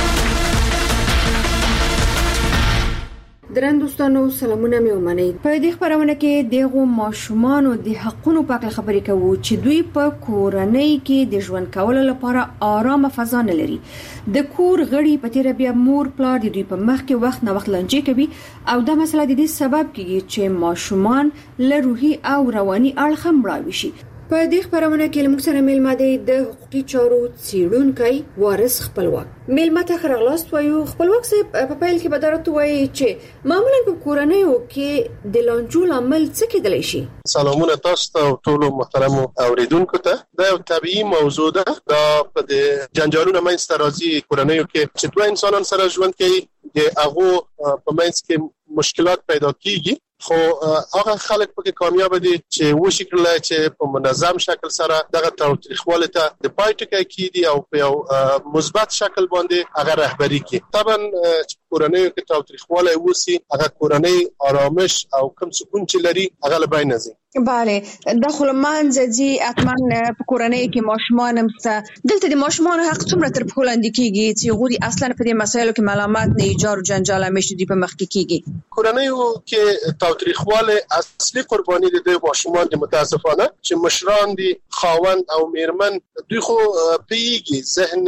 درن دوستانو سلامونه مې ومنئ. په دې خبرونه کې دغه ماشومان او د حقونو په اړه خبرې کوو چې دوی په کورنۍ کې د ژوند کولو لپاره آرامه فضا نه لري. د کور غړي په تیر بیا مور پلار د دوی په مخ کې وخت نه وخت لنجې کوي او دا مسله د دې سبب کیږي چې ماشومان له روحي او رواني اړخ هم راوي شي. په دې خبرونه کې موږ سره میلمه دی د حقوقي چارو څېړونکی وارث خپلواک. میلمه ته خرغلاست وایو. خپلواک صاحب په پیل کې بدارت وایي چې معمولا په کورنیو کې د لانجو لامل څه کېدلی شي؟ سلامونه تاسو ته ټول محترم اوریدونکو ته. دا یو طبيعي موضوع ده. دا په د جنجالونو منځ ته راځي کورنیو کې چې دوه انسانان سره ژوند کوي د هغه په منځ کې مشکلات پیدا کیږي خو هغه خلک پکې کامیاب دي چې وشي کړل چې په منظم شکل سره دغه تاریخواله ته د پای ټکی کیدي او په یو مثبت شکل باندې هغه رهبری کوي. طبعا چې کورنۍ کې تاریخواله وسی هغه کورنۍ آرامش او کوم سکون چې لري هغه لبای نه زی. bale داخل منځي اتمن په کورنۍ کې ماشومان همسته دلته د ماشومان حق څومره تر په لاندې کیږي چې غوړي اصلا په دې مسایلو کې معلومات نه ایجاد او جنجال مشته دی په مخ کې کیږي. کورنۍ کې تاریخواله اصلي قرباني د ماشومان د متاسفانه چې مشران دي خاوند او میرمن دوی خو پیږي ذهن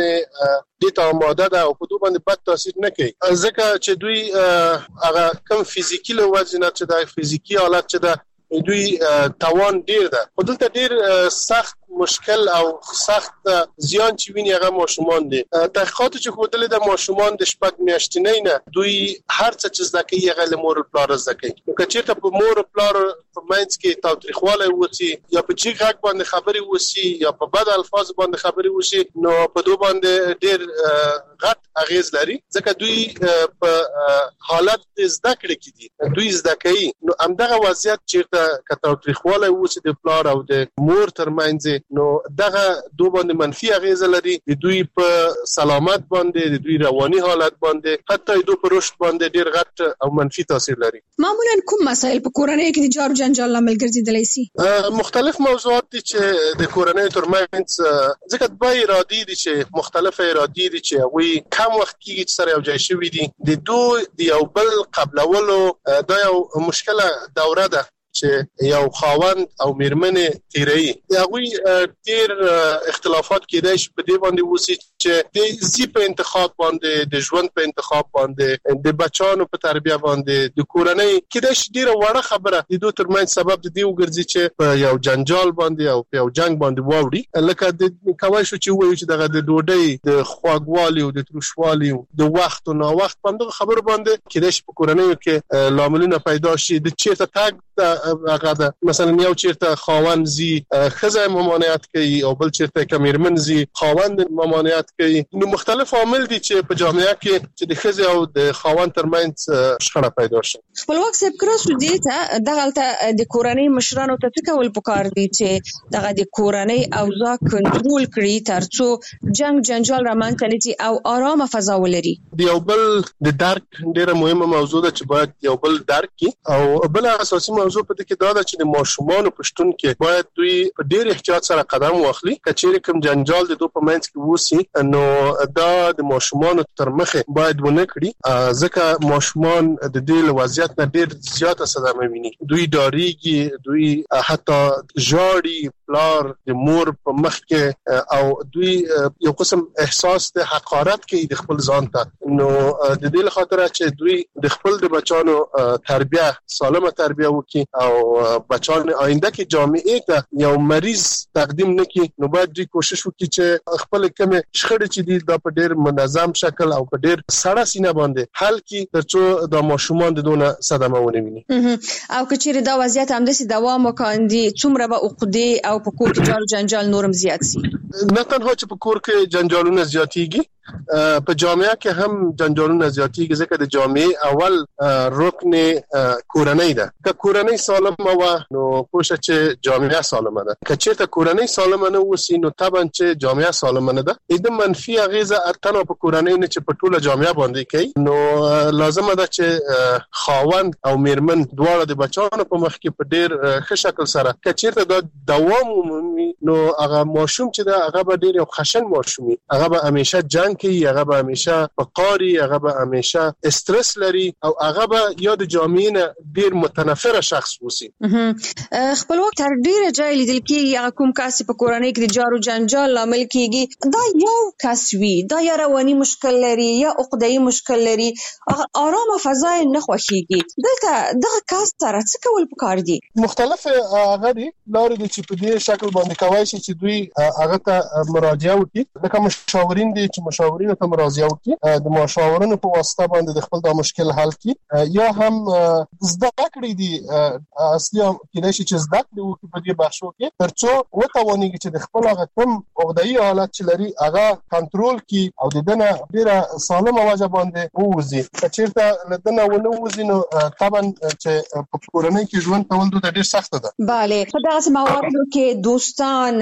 د ته آماده ده او په دوی باندې بد تاثیر نه کوي ځکه چې دوی هغه کم فزیکی له وجنه چې د فزیکی حالت چې د دوی توان ډیر ده خو دلته ډیر سخت مشکل او سخت زیان چې ویني هغه ماشومان دي. تحقیقات چې خودل د ماشومان د شپږ میاشتې نه دوی هر څه چې زده کوي هغه له مور پلار زده کوي. نو کچېرته په مور پلار په منځ کې تاوتریخواله وسی یا په چې غږ باندې خبري وسی یا په بد الفاظ باندې خبري وسی نو په دوه باندې ډیر غټ اغیز لري ځکه دوی په حالت زده کړې کې دي دوی زده کوي. نو همدغه وضعیت چې تاوتریخواله وسی د پلار او د مور ترمنځ نو دغه دوه باندې منفي اغیز لري د دوی په سلامت باندې د دوی رواني حالت باندې حتی دوی په رشد باندې ډیر غټ او منفي تاثیر لري. معمولا کوم مسایل په کورنۍ کې د جار جنجال لامل ګرځیدلی سي؟ مختلف موضوعات دي چې د کورنۍ ترمنځ ځکه دوی ارادي دي چې مختلف ارادي دي چې وي کم وخت کې چې سره یو ځای شوي دي د دوی د یو بل قبلولو دا یو مشکله دوره ده چې یو خاوند او میرمنې تیري هغه ډیر اختلافات کېدای شي په دې باندې وسی چې د زی په انتخاب باندې د ژوند په انتخاب باندې د بچانو په تربیه باندې د کورنۍ کېدای شي ډیره وړه خبره د دوه ترمنځ سبب د دې وګرځي چې په یو جنجال باندې او په یو جنگ باندې واوړي لکه د کوي شو چې وایي چې دغه د ډوډۍ د خواږوالي او د تروشوالي د وخت او نا وخت باندې خبر باندې کېدای شي په کورنۍ کې لاملونه پیدا شي د چیرته تاګ هغه ده مثلا یو چیرته خاوند زی خزه ممانعت کوي او بل چیرته کمیرمن زی خاوند ممانعت کوي. نو مختلف عوامل دي چې په جامعه کې چې د خزه او د خاوند ترمنځ شخړه پیدا شي. خپلواک صاحب کراسو دي ته دغه د کورنۍ مشرانو ته تکول پکار دي چې دغه د کورنۍ اوضاع کنټرول کړي ترڅو جنگ جنجال رامنځته نشي او آرامه فضا ولري. د یو بل د درک ډیره مهمه موضوع ده چې باید یو بل درک کی او بل اساسي موضوع په دې کې دا ده چې د ماشومان پښتون کې باید دوی په ډېر احتیاط سره قدم واخلي. کچېرې کوم جنجال د دوی په منځ کې وسی نو دا د ماشومان تر مخه باید ونه کړي ځکه ماشومان د دې وضعیت نه ډېر زیاته صدمه ویني. دوی ډاریږي دوی حتی ژاړي پلار د مور په مخ کې او دوی یو قسم احساس د حقارت کوي د خپل ځان ته نو د دې لپاره چې دوی د خپل د بچانو تربیه سالمه تربیه وکړي او بچان آینده کې جامعه ته یو مریض تقدیم نکړي نو باید دوی کوشش وکړي چې خپل کمه شخړې چې دي د په ډیر منظم شکل او په ډیر سړه سینه باندې حل کړي ترڅو د ماشومان د دونه صدمه ونه ویني او کچېره دا وضعیت همداسې دوام وکاندي څومره به عقدې او په کور کې جار جنجال نورم زیات سي نه تنها چې په کور کې جنجالونه زیاتېږي په جامعه کې هم جنجالونه زیاتېږي ځکه د جامعه اول رکن کورنۍ ده که کورنۍ سالمه و نو پوښه چې جامعه سالمه ده که چېرته کورنۍ سالمه نه وسی نو طبعا چې جامعه سالمه نه ده د منفي اغیزه اتنه په کورنۍ نه چې په ټوله جامعه باندې کوي نو لازمه ده چې خاوند او میرمن دواړه د بچانو په مخ کې په ډیر ښه شکل سره که چېرته دا دوام ومومي نو هغه ماشوم چې ده هغه به ډیر یو خشن ماشومي هغه به همیشه جنگ کوي هغه به همیشه فقاری هغه به همیشه استرس لري او هغه به یاد جامعه نه ډیر متنفر شخص وسی خپلواک تر ډیره ځای لیدل کېږي کوم کس په کورنۍ کې د جارو جنجال لامل کېږي دا یو کس وي دا یا رواني مشکل لري یا عقده‌ای مشکل لري آرامه فضا نه خوښيږي دلته دغه کس سره څه کول پکار دي مختلف هغه دي لارې دي چې په دې شکل باندې کوي چې دوی هغه ته مراجعه وکړي لکه مشاورین دي چې مشاورین ته مراجعه وکړي د مشاورینو په واسطه باندې د خپل د مشکل حل کړي یا هم زده کړې دي اصلي کله چې زده کړې وکړي په دې بحثو کې ترڅو وتوانيږي چې د خپل هغه کم عقده‌ای حالت چې لري هغه کنټرول کړي او د دنه ډیره سالمه وجه باندې ووزي چې د دنه ونه ووزي نو طبعا چې په کورنۍ کې ژوند کول د ډیر سخت ده bale په دغه مواردو کې دوستان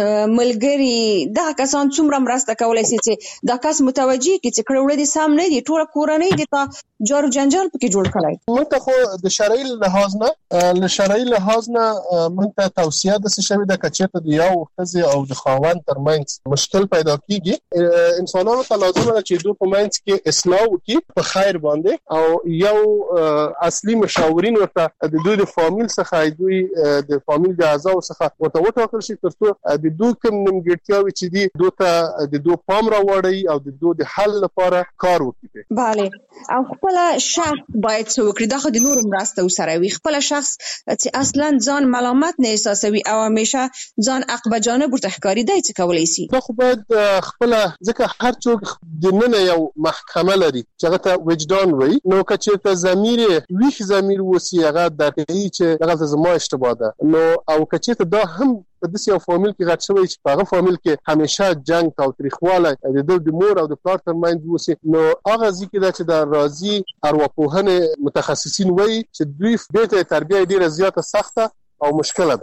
ملګری دا کسان څومره مرسته کولای شي چې دا کس متوجي کی چې کړه وړي سام نه دي ټول کورنۍ دي ته جارو جنجال پکې جوړ کړای موږ ته خو د شرعي لحاظ نه له شرعي لحاظ نه موږ ته توصيه د څه شوی د کچته دی یو خزي او د خاوند ترمنځ مشکل پیدا کیږي انسانانو ته لازم ده چې دوی په منځ کې اصلاح وکړي په خیر باندې او یو اصلي مشاورین ورته د دوی د فامیل څخه دوی د فامیل د اعضاء څخه ورته وټاکل شي ترڅو د دوی کوم نیمګړتیاوي چې دي دوی ته د دوی پام راوړي او د دوی د حل لپاره کار وکړي bale او خپل شخص باید څه وکړي دا خو د نورو مرسته وسره وي خپل شخص چې اصلا ځان ملامت نه احساسوي او همیشه ځان عقب جانب ورته ښکاري دی څه کولای شي دا خو باید خپل ځکه هر څوک د نن یو محکمه لري چې هغه ته وجدان وي نو که ته ضمیر ویښ ضمیر وسی هغه درکې چې هغه زما اشتباه ده نو او که ته دا هم په داسې یو فامیل کې غټ شوی چې په هغه فامیل کې همیشه جنگ او تاریخواله د دوی د مور او د پلار ترمنځ وسی نو هغه ځکه چې د راضي ارواپوهنه متخصصین وایي چې دوی به تربیه ډیره زیاته سخته او مشکله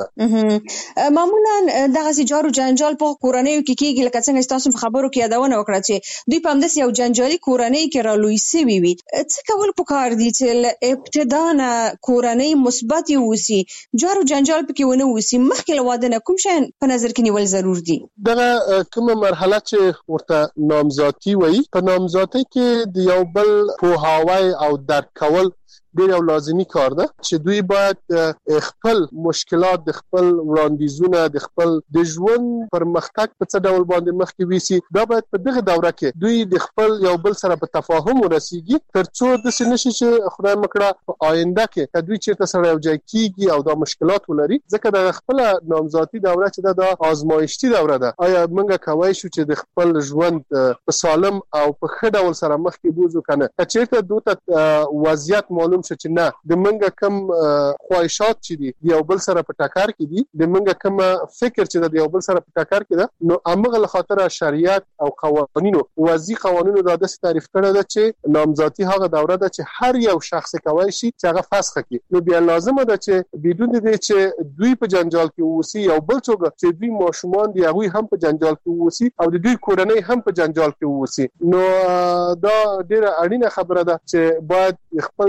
ده معمولا دغه جارو جنجال په کورنۍ کې کېږي لکه څنګه تاسو په خبرو کې یادونه وکړه چې دوی په همداسې یو جنجالي کورنۍ کې رالوي سوي وي څه کول پکار دي چې ابتدا نه کورنۍ مثبت وي جارو جنجال پکې ونه وسی مخکې له واده نه کوم شی په نظر کې نیول ضرور دي دغه کومه مرحله چې ورته نامزادي وایي په نامزادۍ کې د یو بل پوهاوی او درک کول ډیر یو لازمی کار ده چې دوی باید خپل مشکلات د خپل وړاندیزونه د خپل د ژوند پرمختګ په څه ډول باندې مخکې ویسي دا باید په دغه دوره کې دوی د خپل یو بل سره په تفاهم ورسیږي ترڅو د سنشي چې خدای مکړه په آینده کې دوی چې تاسو یو ځای کیږي او دا مشکلات ولري ځکه د خپل نامزادي دوره چې د آزمایشتي دوره ده آیا موږ کوي شو چې د خپل ژوند په سالم او په ښه ډول سره مخکې بوزو کنه چې دوی وضعیت معلوم شو چې نه د منګه کم خواهشات چې دي د یو بل سره په ټکر کې دي د منګه کم فکر چې د یو بل سره په ټکر کې ده نو امغه له خاطر شریعت او قوانینو وضعي قوانینو د داسې تعریف کړی ده چې نامزادي هغه دوره ده چې هر یو شخص کوي شي چې هغه فسخ کړي نو بیا لازمه ده چې بدون دې چې دوی په جنجال کې ووسی یو بل څوک چې دوی ماشومان دی هغه هم په جنجال کې ووسی او د دوی کورنۍ هم په جنجال کې ووسی نو دا ډیره اړینه خبره ده چې باید خپل درک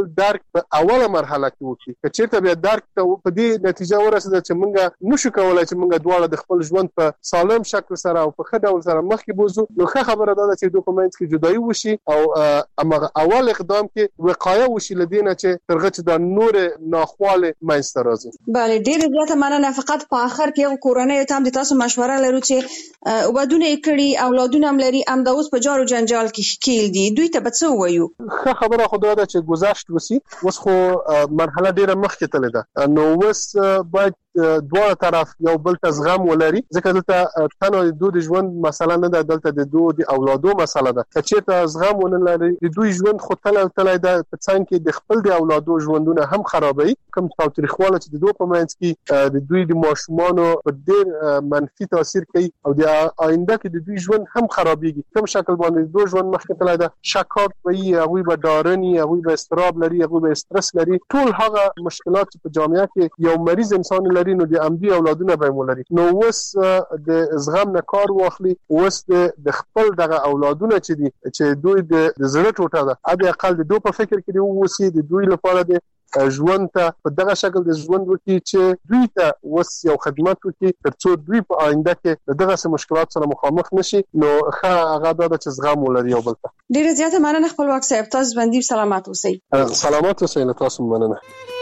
په اوله مرحله کې وکړي. که چیرته بیا درک ته په دې نتیجه ورسېده چې موږ نشو کولای چې موږ دواړه د خپل ژوند په سالم شکل سره او په ښه ډول سره مخکې بوزو، نو ښه خبره ده چې دوی په منځ کې جدایي وشي او امغه اول اقدام کې وقایه وشي لدې نه چې ترغه چې د نور ناخواله منځته راځي. بله ډیره زیاته مننه. فقط په اخر کې کورنۍ ته هم د تاسو مشوره لرو چې وبدونه کړي اولادونه هم لري ام د اوس په جارو جنجال کې ښکیل دي، دوی ته به څه وایو؟ ښه خبره خو دا ده چې گذشت وسی، اوس خو مرحله ډیره مخکې تللې ده، نو اوس باید دواړه طرف یو بل ته زغم ولري، ځکه دلته تنها د دوی د ژوند مسله نه ده، دلته د دوی د اولادو مسله ده. که چېرته زغم ونه لري د دوی ژوند خو تل تل ده په څنګ کې د خپل د اولادو ژوندونه هم خرابوي. کوم تاوتریخواله چې د دوی په منځ کې د دوی د ماشومانو په ډېر منفي تاثیر کوي او د آینده کې د دوی ژوند هم خرابېږي. کوم شکل باندې د دوی ژوند مخکې تللی ده، شکاک به وي، هغوی به ډارني، هغوی به اضطراب لري، هغوی به استرس لري، ټول هغه مشکلات چې په جامعه کې یو مریض انسان لري نو د امدی اولادونه به مولري. نو اوس د زغم نه کار واخلي، اوس د خپل دغه اولادونه چې دي چې دوی د زړه ټوټه ده، ابي اقل د دوی په فکر کې دی اوسي د دوی لپاره د ژوند ته په دغه شکل د ژوند وکړي چې دوی ته اوس یو خدمت وکړي ترڅو دوی په آینده کې دغه سم مشکلات سره مخامخ نشي. نو ښه هغه دا چې زغم ولري یو بل ته. ډیره زیاته مننه خپلواک صاحب، تاسو باندې سلامات اوسئ. سلامات اوسئ، تاسو مننه.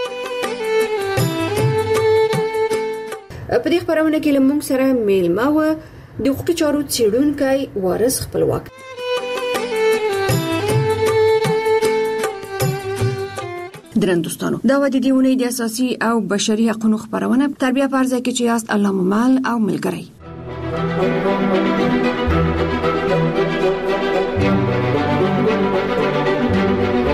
په دې خبرونه کې لمونږ سره میلمه و د حقوقي چارو څېړونکی وارث خپلواک. درن دوستانو، دا و د دې اونۍ د اساسي او بشري حقوقو خبرونه تربیه فرض کې چې یاست الله ممل او ملګری.